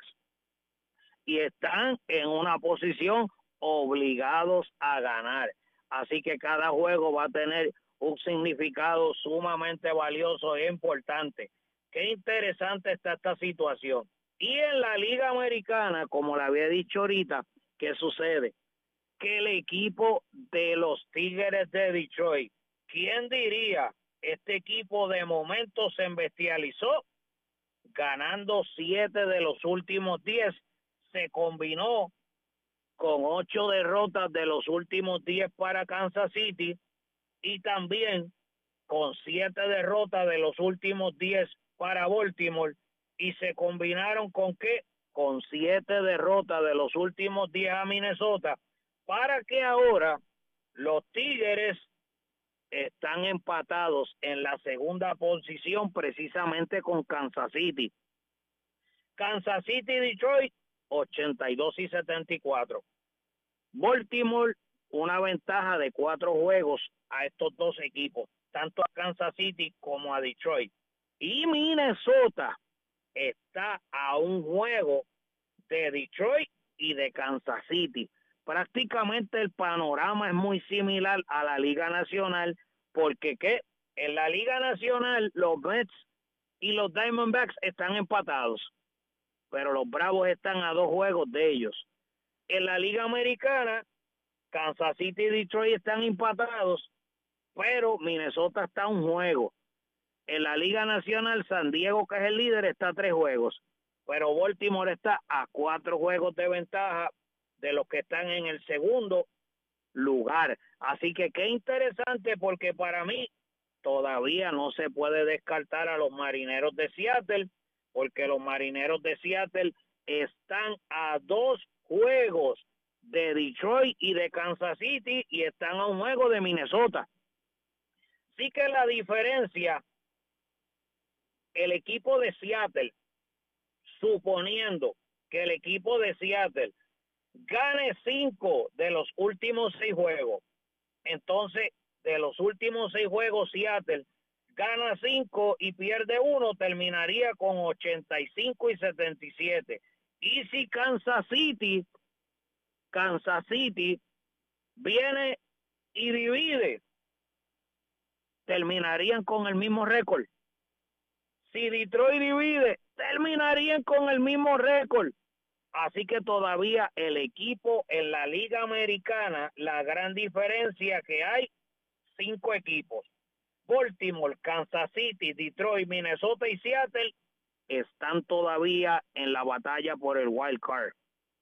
y están en una posición obligados a ganar. Así que cada juego va a tener un significado sumamente valioso e importante. Qué interesante está esta situación. Y en la Liga Americana, como le había dicho ahorita, ¿qué sucede? Que el equipo de los Tigres de Detroit, ¿quién diría? Este equipo de momento se embestializó, ganando siete de los últimos diez, se combinó con ocho derrotas de los últimos diez para Kansas City y también con siete derrotas de los últimos diez para Baltimore, y se combinaron con qué, con siete derrotas de los últimos diez a Minnesota, para que ahora los Tigres están empatados en la segunda posición precisamente con Kansas City. Kansas City y Detroit ochenta y dos y setenta y cuatro. Baltimore una ventaja de cuatro juegos a estos dos equipos, tanto a Kansas City como a Detroit. Y Minnesota está a un juego de Detroit y de Kansas City. Prácticamente el panorama es muy similar a la Liga Nacional, porque ¿qué? En la Liga Nacional los Mets y los Diamondbacks están empatados, pero los Bravos están a dos juegos de ellos. En la Liga Americana, Kansas City y Detroit están empatados, pero Minnesota está a un juego. En la Liga Nacional, San Diego, que es el líder, está a tres juegos, pero Baltimore está a cuatro juegos de ventaja de los que están en el segundo lugar. Así que qué interesante, porque para mí todavía no se puede descartar a los Marineros de Seattle, porque los Marineros de Seattle están a dos juegos de Detroit y de Kansas City y están a un juego de Minnesota. Así que la diferencia, el equipo de Seattle, suponiendo que el equipo de Seattle gane cinco de los últimos seis juegos, entonces de los últimos seis juegos Seattle gana cinco y pierde uno, terminaría con ochenta y cinco y setenta y siete. Y si Kansas City, Kansas City viene y divide, terminarían con el mismo récord. Si Detroit divide, terminarían con el mismo récord. Así que todavía el equipo en la Liga Americana, la gran diferencia que hay, cinco equipos. Baltimore, Kansas City, Detroit, Minnesota y Seattle están todavía en la batalla por el wild card.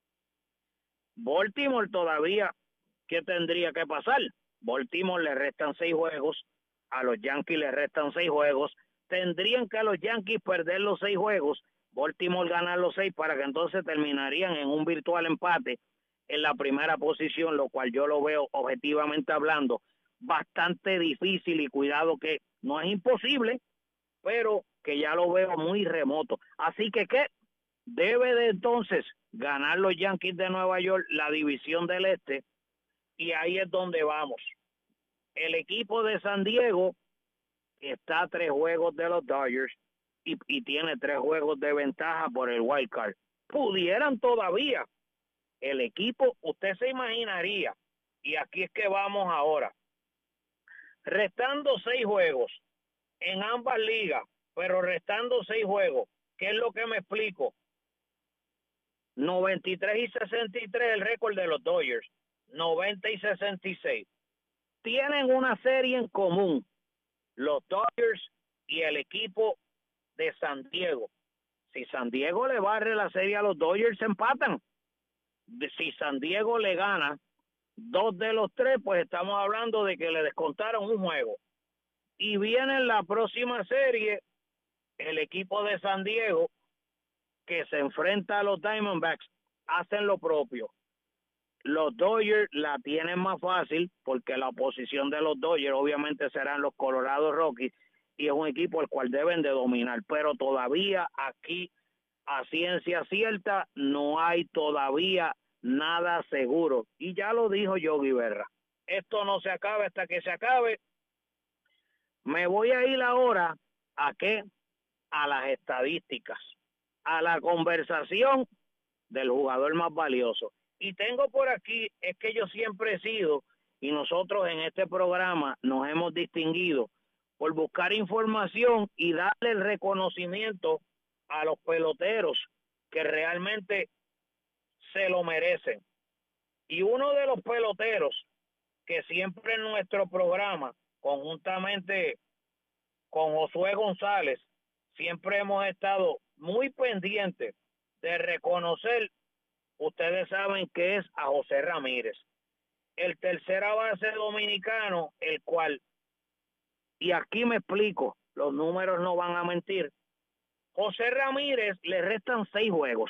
Baltimore todavía, ¿qué tendría que pasar? Baltimore le restan seis juegos, a los Yankees le restan seis juegos, tendrían que a los Yankees perder los seis juegos, Baltimore ganar los seis, para que entonces terminarían en un virtual empate en la primera posición, lo cual yo lo veo, objetivamente hablando, bastante difícil, y cuidado que no es imposible, pero que ya lo veo muy remoto. Así que, ¿qué? Debe de entonces ganar los Yankees de Nueva York la división del Este, y ahí es donde vamos. El equipo de San Diego está a tres juegos de los Dodgers y, y tiene tres juegos de ventaja por el wild card. Pudieran todavía. El equipo, usted se imaginaría, y aquí es que vamos ahora, restando seis juegos en ambas ligas, pero restando seis juegos, ¿qué es lo que me explico? noventa y tres y sesenta y tres el récord de los Dodgers, noventa y sesenta y seis. Tienen una serie en común, los Dodgers y el equipo de San Diego. Si San Diego le barre la serie a los Dodgers, se empatan. Si San Diego le gana dos de los tres, pues estamos hablando de que le descontaron un juego. Y viene en la próxima serie el equipo de San Diego, que se enfrenta a los Diamondbacks, hacen lo propio. Los Dodgers la tienen más fácil porque la oposición de los Dodgers obviamente serán los Colorado Rockies, y es un equipo el cual deben de dominar, pero todavía aquí a ciencia cierta no hay todavía nada seguro, y ya lo dijo Yogi Berra, esto no se acaba hasta que se acabe. Me voy a ir ahora a qué, a las estadísticas, a la conversación del jugador más valioso. Y tengo por aquí, es que yo siempre he sido, y nosotros en este programa nos hemos distinguido por buscar información y darle el reconocimiento a los peloteros que realmente se lo merecen. Y uno de los peloteros que siempre en nuestro programa, conjuntamente con Josué González, siempre hemos estado muy pendientes de reconocer, ustedes saben que es a José Ramírez, el tercera base dominicano, el cual, y aquí me explico, los números no van a mentir, José Ramírez le restan seis juegos.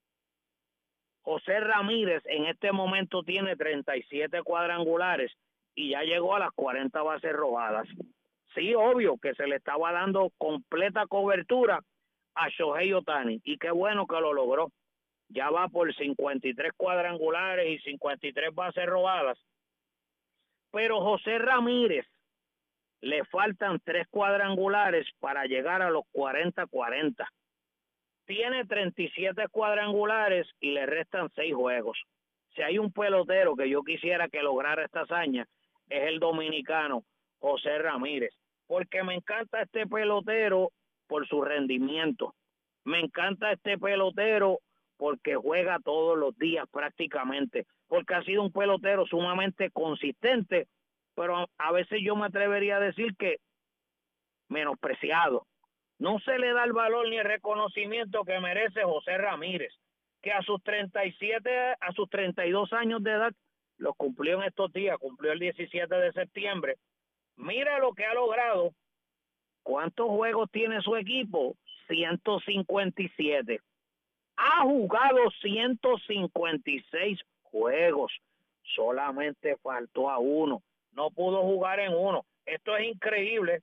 José Ramírez en este momento tiene treinta y siete cuadrangulares y ya llegó a las cuarenta bases robadas. Sí, obvio que se le estaba dando completa cobertura a Shohei Ohtani, y qué bueno que lo logró. Ya va por cincuenta y tres cuadrangulares y cincuenta y tres bases robadas. Pero José Ramírez le faltan tres cuadrangulares para llegar a los cuarenta cuarenta. Tiene treinta y siete cuadrangulares y le restan seis juegos. Si hay un pelotero que yo quisiera que lograra esta hazaña, es el dominicano José Ramírez, porque me encanta este pelotero por su rendimiento. Me encanta este pelotero porque juega todos los días prácticamente, porque ha sido un pelotero sumamente consistente, pero a veces yo me atrevería a decir que menospreciado. No se le da el valor ni el reconocimiento que merece José Ramírez, que a sus treinta y siete, a sus treinta y dos años de edad, los cumplió en estos días, cumplió el diecisiete de septiembre. Mira lo que ha logrado. ¿Cuántos juegos tiene su equipo? ciento cincuenta y siete. Ha jugado ciento cincuenta y seis juegos. Solamente faltó a uno. No pudo jugar en uno. Esto es increíble.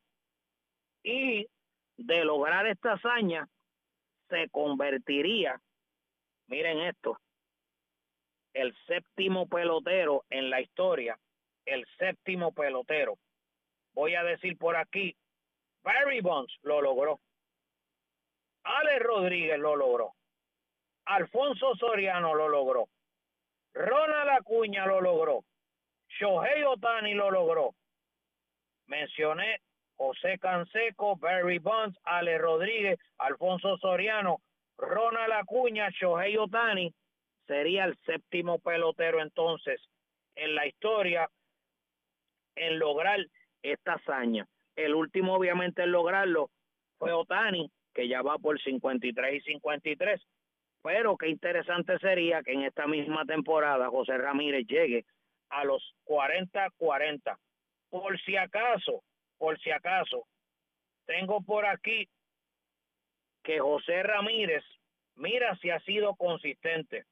Y de lograr esta hazaña, se convertiría, miren esto, el séptimo pelotero en la historia, el séptimo pelotero. Voy a decir por aquí, Barry Bonds lo logró, Alex Rodríguez lo logró, Alfonso Soriano lo logró, Ronald Acuña lo logró, Shohei Ohtani lo logró. Mencioné José Canseco, Barry Bonds, Alex Rodríguez, Alfonso Soriano, Ronald Acuña, Shohei Ohtani. Sería el séptimo pelotero entonces en la historia en lograr esta hazaña. El último obviamente en lograrlo fue Ohtani, que ya va por cincuenta y tres y cincuenta y tres. Pero qué interesante sería que en esta misma temporada José Ramírez llegue a los cuarenta cuarenta. Por si acaso, por si acaso, tengo por aquí que José Ramírez, mira si ha sido consistente.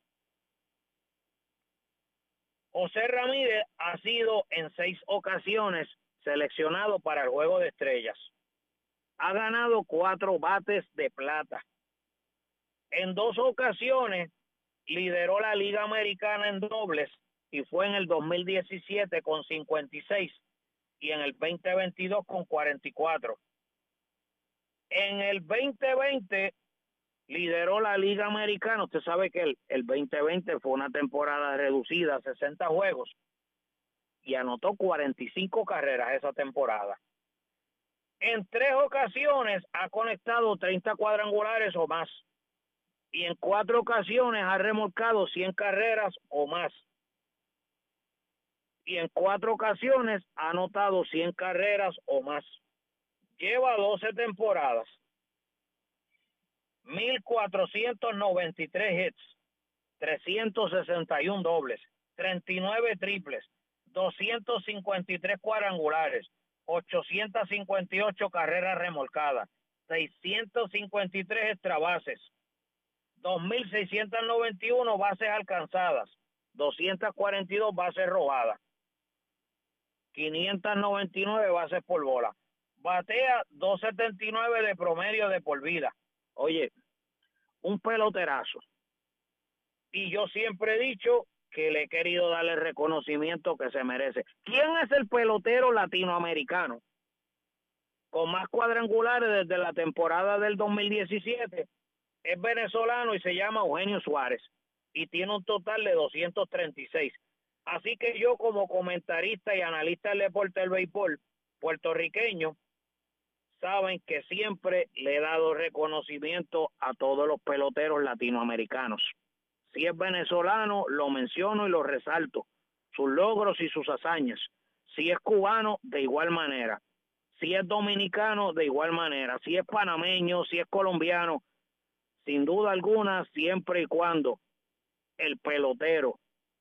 José Ramírez ha sido en seis ocasiones seleccionado para el Juego de Estrellas. ha ganado cuatro bates de plata. En dos ocasiones lideró la Liga Americana en dobles y fue en el dos mil diecisiete con cincuenta y seis y en el veinte veintidós con cuarenta y cuatro. En el veinte veinte lideró la Liga Americana. Usted sabe que el, el veinte veinte fue una temporada reducida a sesenta juegos y anotó cuarenta y cinco carreras esa temporada. En tres ocasiones ha conectado treinta cuadrangulares o más y en cuatro ocasiones ha remolcado cien carreras o más. Y en cuatro ocasiones ha anotado cien carreras o más. Lleva doce temporadas, mil cuatrocientos noventa y tres hits, trescientos sesenta y uno dobles, treinta y nueve triples, doscientos cincuenta y tres cuadrangulares, ochocientos cincuenta y ocho carreras remolcadas, seiscientos cincuenta y tres extra bases, dos mil seiscientos noventa y uno bases alcanzadas, doscientos cuarenta y dos bases robadas, quinientos noventa y nueve bases por bola. Batea doscientos setenta y nueve de promedio de por vida. Oye, un peloterazo. Y yo siempre he dicho que le he querido darle el reconocimiento que se merece. ¿Quién es el pelotero latinoamericano con más cuadrangulares desde la temporada del dos mil diecisiete? Es venezolano y se llama Eugenio Suárez y tiene un total de doscientos treinta y seis. Así que yo, como comentarista y analista del deporte del béisbol puertorriqueño, saben que siempre le he dado reconocimiento a todos los peloteros latinoamericanos. Si es venezolano, lo menciono y lo resalto, sus logros y sus hazañas. Si es cubano, de igual manera. Si es dominicano, de igual manera. Si es panameño, si es colombiano, sin duda alguna, siempre y cuando el pelotero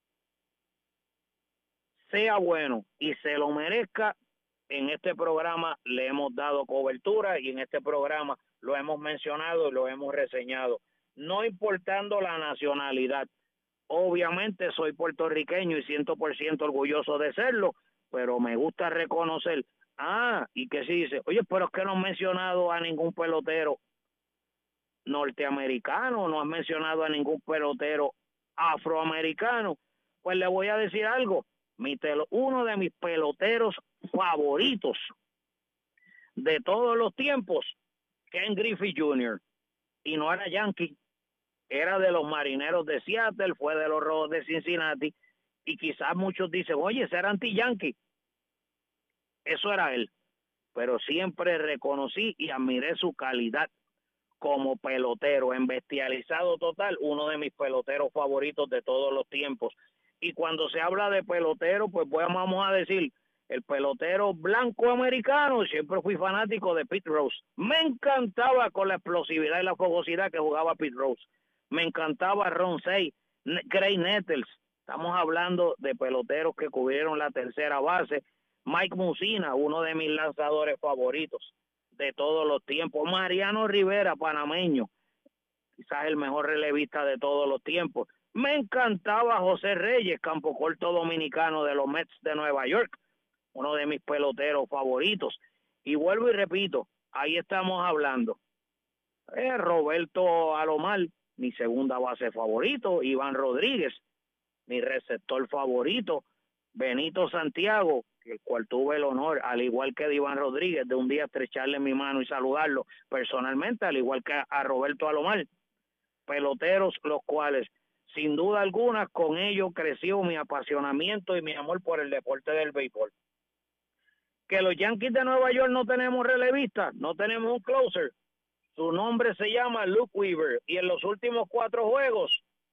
sea bueno y se lo merezca, en este programa le hemos dado cobertura y en este programa lo hemos mencionado y lo hemos reseñado, no importando la nacionalidad. Obviamente soy puertorriqueño y cien por ciento orgulloso de serlo, pero me gusta reconocer, ah, y que sí dice, oye, pero es que no has mencionado a ningún pelotero norteamericano, no has mencionado a ningún pelotero afroamericano. Pues le voy a decir algo, mi telo, uno de mis peloteros favoritos de todos los tiempos, Ken Griffey junior, y no era yankee, era de los Marineros de Seattle, fue de los Rojos de Cincinnati, y quizás muchos dicen, oye, ese era anti-yankee. Eso era él, pero siempre reconocí y admiré su calidad como pelotero, en bestializado total, uno de mis peloteros favoritos de todos los tiempos. Y cuando se habla de pelotero, pues vamos a decir, el pelotero blanco americano, siempre fui fanático de Pete Rose. Me encantaba con la explosividad y la fogosidad que jugaba Pete Rose. Me encantaba Ron Cey, Gray Nettles. Estamos hablando de peloteros que cubrieron la tercera base. Mike Mussina, uno de mis lanzadores favoritos de todos los tiempos. Mariano Rivera, panameño, quizás el mejor relevista de todos los tiempos. Me encantaba José Reyes, campo corto dominicano de los Mets de Nueva York, uno de mis peloteros favoritos. Y vuelvo y repito, ahí estamos hablando. Eh, Roberto Alomar, mi segunda base favorito. Iván Rodríguez, mi receptor favorito. Benito Santiago, el cual tuve el honor, al igual que de Iván Rodríguez, de un día estrecharle mi mano y saludarlo personalmente, al igual que a Roberto Alomar. Peloteros los cuales, sin duda alguna, con ello creció mi apasionamiento y mi amor por el deporte del béisbol. Que los Yankees de Nueva York no tenemos relevista, no tenemos un closer. Su nombre se llama Luke Weaver y en los últimos cuatro juegos,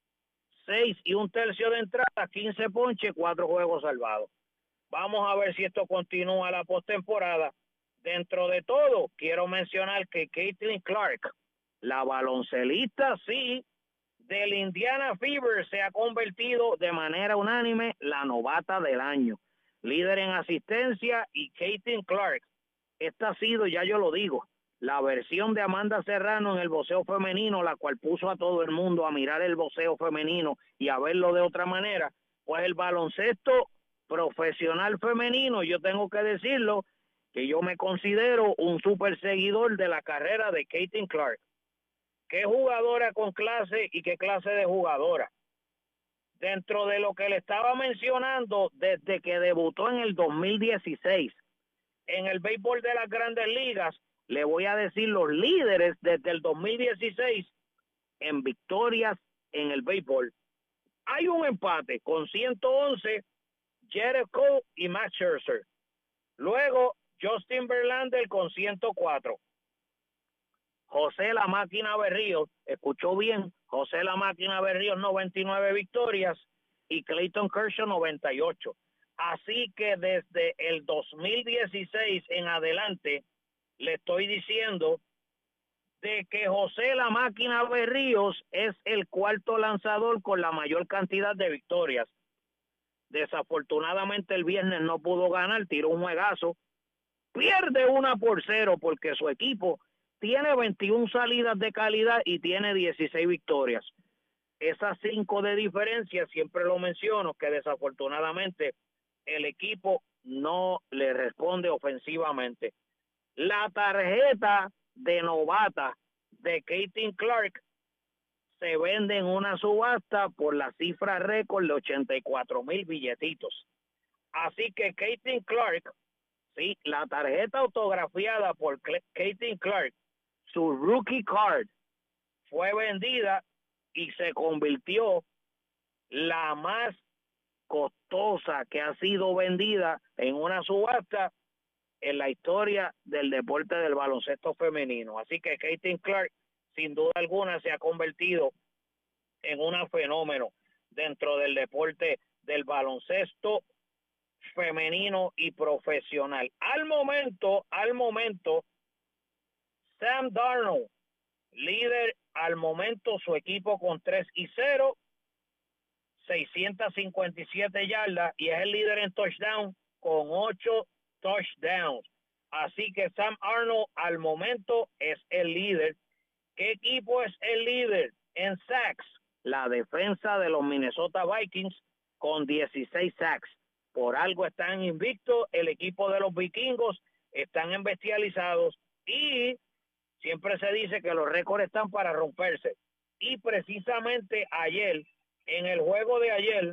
seis y un tercio de entrada, quince ponches, cuatro juegos salvados. Vamos a ver si esto continúa la postemporada. Dentro de todo, quiero mencionar que Caitlin Clark, la baloncelista, sí, del Indiana Fever, se ha convertido de manera unánime la novata del año. Líder en asistencia, y Caitlin Clark, esta ha sido, ya yo lo digo, la versión de Amanda Serrano en el boxeo femenino, la cual puso a todo el mundo a mirar el boxeo femenino y a verlo de otra manera. Pues el baloncesto profesional femenino, yo tengo que decirlo, que yo me considero un super seguidor de la carrera de Caitlin Clark. ¿Qué jugadora con clase y qué clase de jugadora? Dentro de lo que le estaba mencionando, desde que debutó en el dos mil dieciséis en el béisbol de las Grandes Ligas, le voy a decir los líderes desde el dos mil dieciséis en victorias en el béisbol. Hay un empate con ciento once, Gerrit Cole y Max Scherzer. Luego, Justin Verlander con ciento cuatro. José La Máquina Berríos, escuchó bien, José La Máquina Berríos noventa y nueve victorias y Clayton Kershaw noventa y ocho. Así que desde el dos mil dieciséis en adelante le estoy diciendo de que José La Máquina Berríos es el cuarto lanzador con la mayor cantidad de victorias. Desafortunadamente el viernes no pudo ganar, tiró un juegazo, pierde una por cero porque su equipo tiene veintiuna salidas de calidad y tiene dieciséis victorias. Esas cinco de diferencia, siempre lo menciono, que desafortunadamente el equipo no le responde ofensivamente. La tarjeta de novata de Caitlin Clark se vende en una subasta por la cifra récord de ochenta y cuatro mil billetitos. Así que Caitlin Clark, sí, la tarjeta autografiada por Caitlin Clark, su rookie card, fue vendida y se convirtió la más costosa que ha sido vendida en una subasta en la historia del deporte del baloncesto femenino. Así que Caitlin Clark, sin duda alguna, se ha convertido en un fenómeno dentro del deporte del baloncesto femenino y profesional. Al momento, al momento, Sam Darnold, líder al momento, su equipo con tres y cero, seiscientas cincuenta y siete yardas, y es el líder en touchdown con ocho touchdowns. Así que Sam Darnold al momento es el líder. ¿Qué equipo es el líder en sacks? La defensa de los Minnesota Vikings con dieciséis sacks. Por algo están invictos, el equipo de los vikingos están embestializados y siempre se dice que los récords están para romperse. Y precisamente ayer, en el juego de ayer,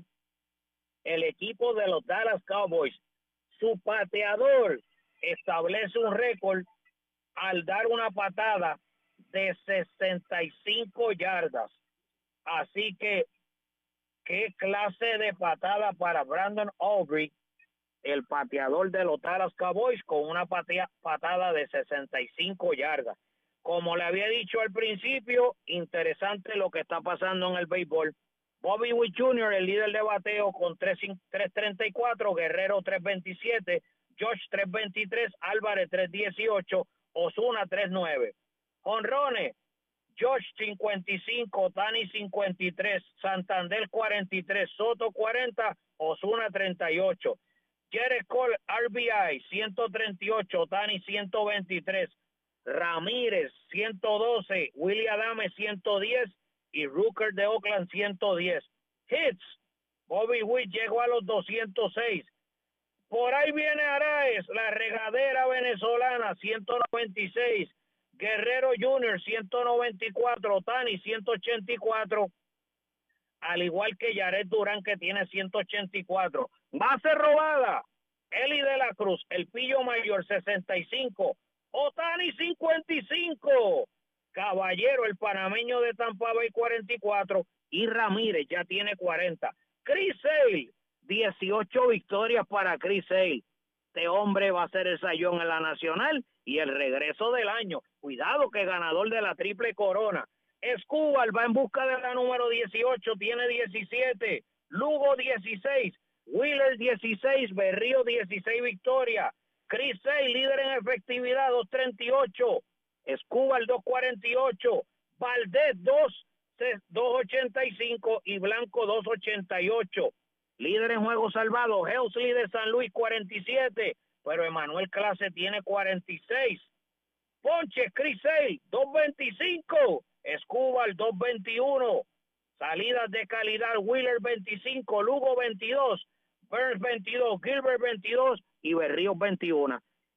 el equipo de los Dallas Cowboys, su pateador establece un récord al dar una patada de sesenta y cinco yardas. Así que, ¿qué clase de patada para Brandon Aubrey, el pateador de los Dallas Cowboys, con una patea, patada de sesenta y cinco yardas? Como le había dicho al principio, interesante lo que está pasando en el béisbol. Bobby Witt junior, el líder de bateo con tres treinta y cuatro, Guerrero tres veintisiete, Josh tres veintitrés, Álvarez tres dieciocho, Ozuna tres nueve. Jonrones, Josh cincuenta y cinco, Tani cincuenta y tres, Santander cuarenta y tres, Soto cuarenta, Ozuna treinta y ocho. Gerrit Cole R B I ciento treinta y ocho, Tani ciento veintitrés, Ramírez ciento doce, Willy Adames ciento diez y Rooker de Oakland ciento diez. Hits, Bobby Witt llegó a los doscientos seis. Por ahí viene Arraez, la regadera venezolana, ciento noventa y seis. Guerrero junior ciento noventa y cuatro, Tani ciento ochenta y cuatro, al igual que Yaret Durán, que tiene ciento ochenta y cuatro. Base robada, Eli de la Cruz, el pillo mayor, sesenta y cinco, Otani cincuenta y cinco, Caballero, el panameño de Tampa Bay, cuarenta y cuatro, y Ramírez ya tiene cuarenta. Chris Sale, dieciocho victorias para Chris Sale. Este hombre va a ser el sayón en la nacional y el regreso del año. Cuidado que ganador de la triple corona. Escobar va en busca de la número dieciocho, tiene diecisiete. Lugo dieciséis, Wheeler dieciséis, Berrío dieciséis victorias. Chris Sale, líder en efectividad, dos treinta y ocho. Escobar dos cuarenta y ocho. Valdés dos ochenta y cinco y Blanco dos ochenta y ocho. Líder en juegos salvados, Helsley de San Luis cuarenta y siete, pero Emanuel Clase tiene cuarenta y seis. Ponche, Chris Sale dos veinticinco, Escobar dos veintiuno. Salidas de calidad, Wheeler veinticinco, Lugo veintidós, Burns veintidós, Gilbert veintidós y Berríos veintiuno.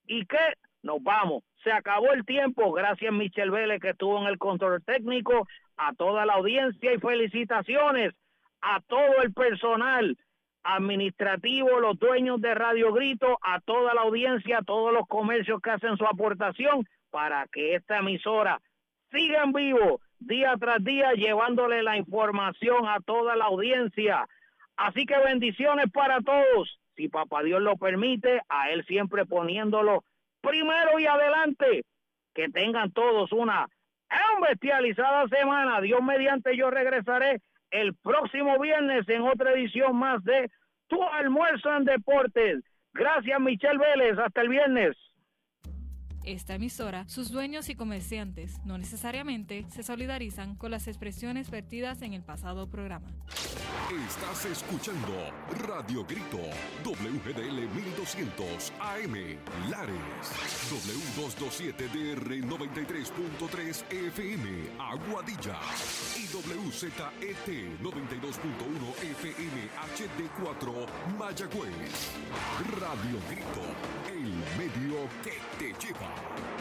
¿Y qué? Nos vamos. Se acabó el tiempo. Gracias, Michelle Vélez, que estuvo en el control técnico. A toda la audiencia y felicitaciones a todo el personal administrativo, los dueños de Radio Grito, a toda la audiencia, a todos los comercios que hacen su aportación para que esta emisora siga en vivo día tras día, llevándole la información a toda la audiencia. Así que bendiciones para todos. Si papá Dios lo permite, a él siempre poniéndolo primero y adelante. Que tengan todos una bestializada semana. Dios mediante, yo regresaré el próximo viernes en otra edición más de Tu Almuerzo en Deportes. Gracias, Michelle Vélez. Hasta el viernes. Esta emisora, sus dueños y comerciantes no necesariamente se solidarizan con las expresiones vertidas en el pasado programa. Estás escuchando Radio Grito, W G D L mil doscientos A M, Lares, W doscientos veintisiete D R noventa y tres punto tres F M, Aguadilla, y W Z E T noventa y dos punto uno F M H D cuatro, Mayagüez. Radio Grito, el medio que te lleva.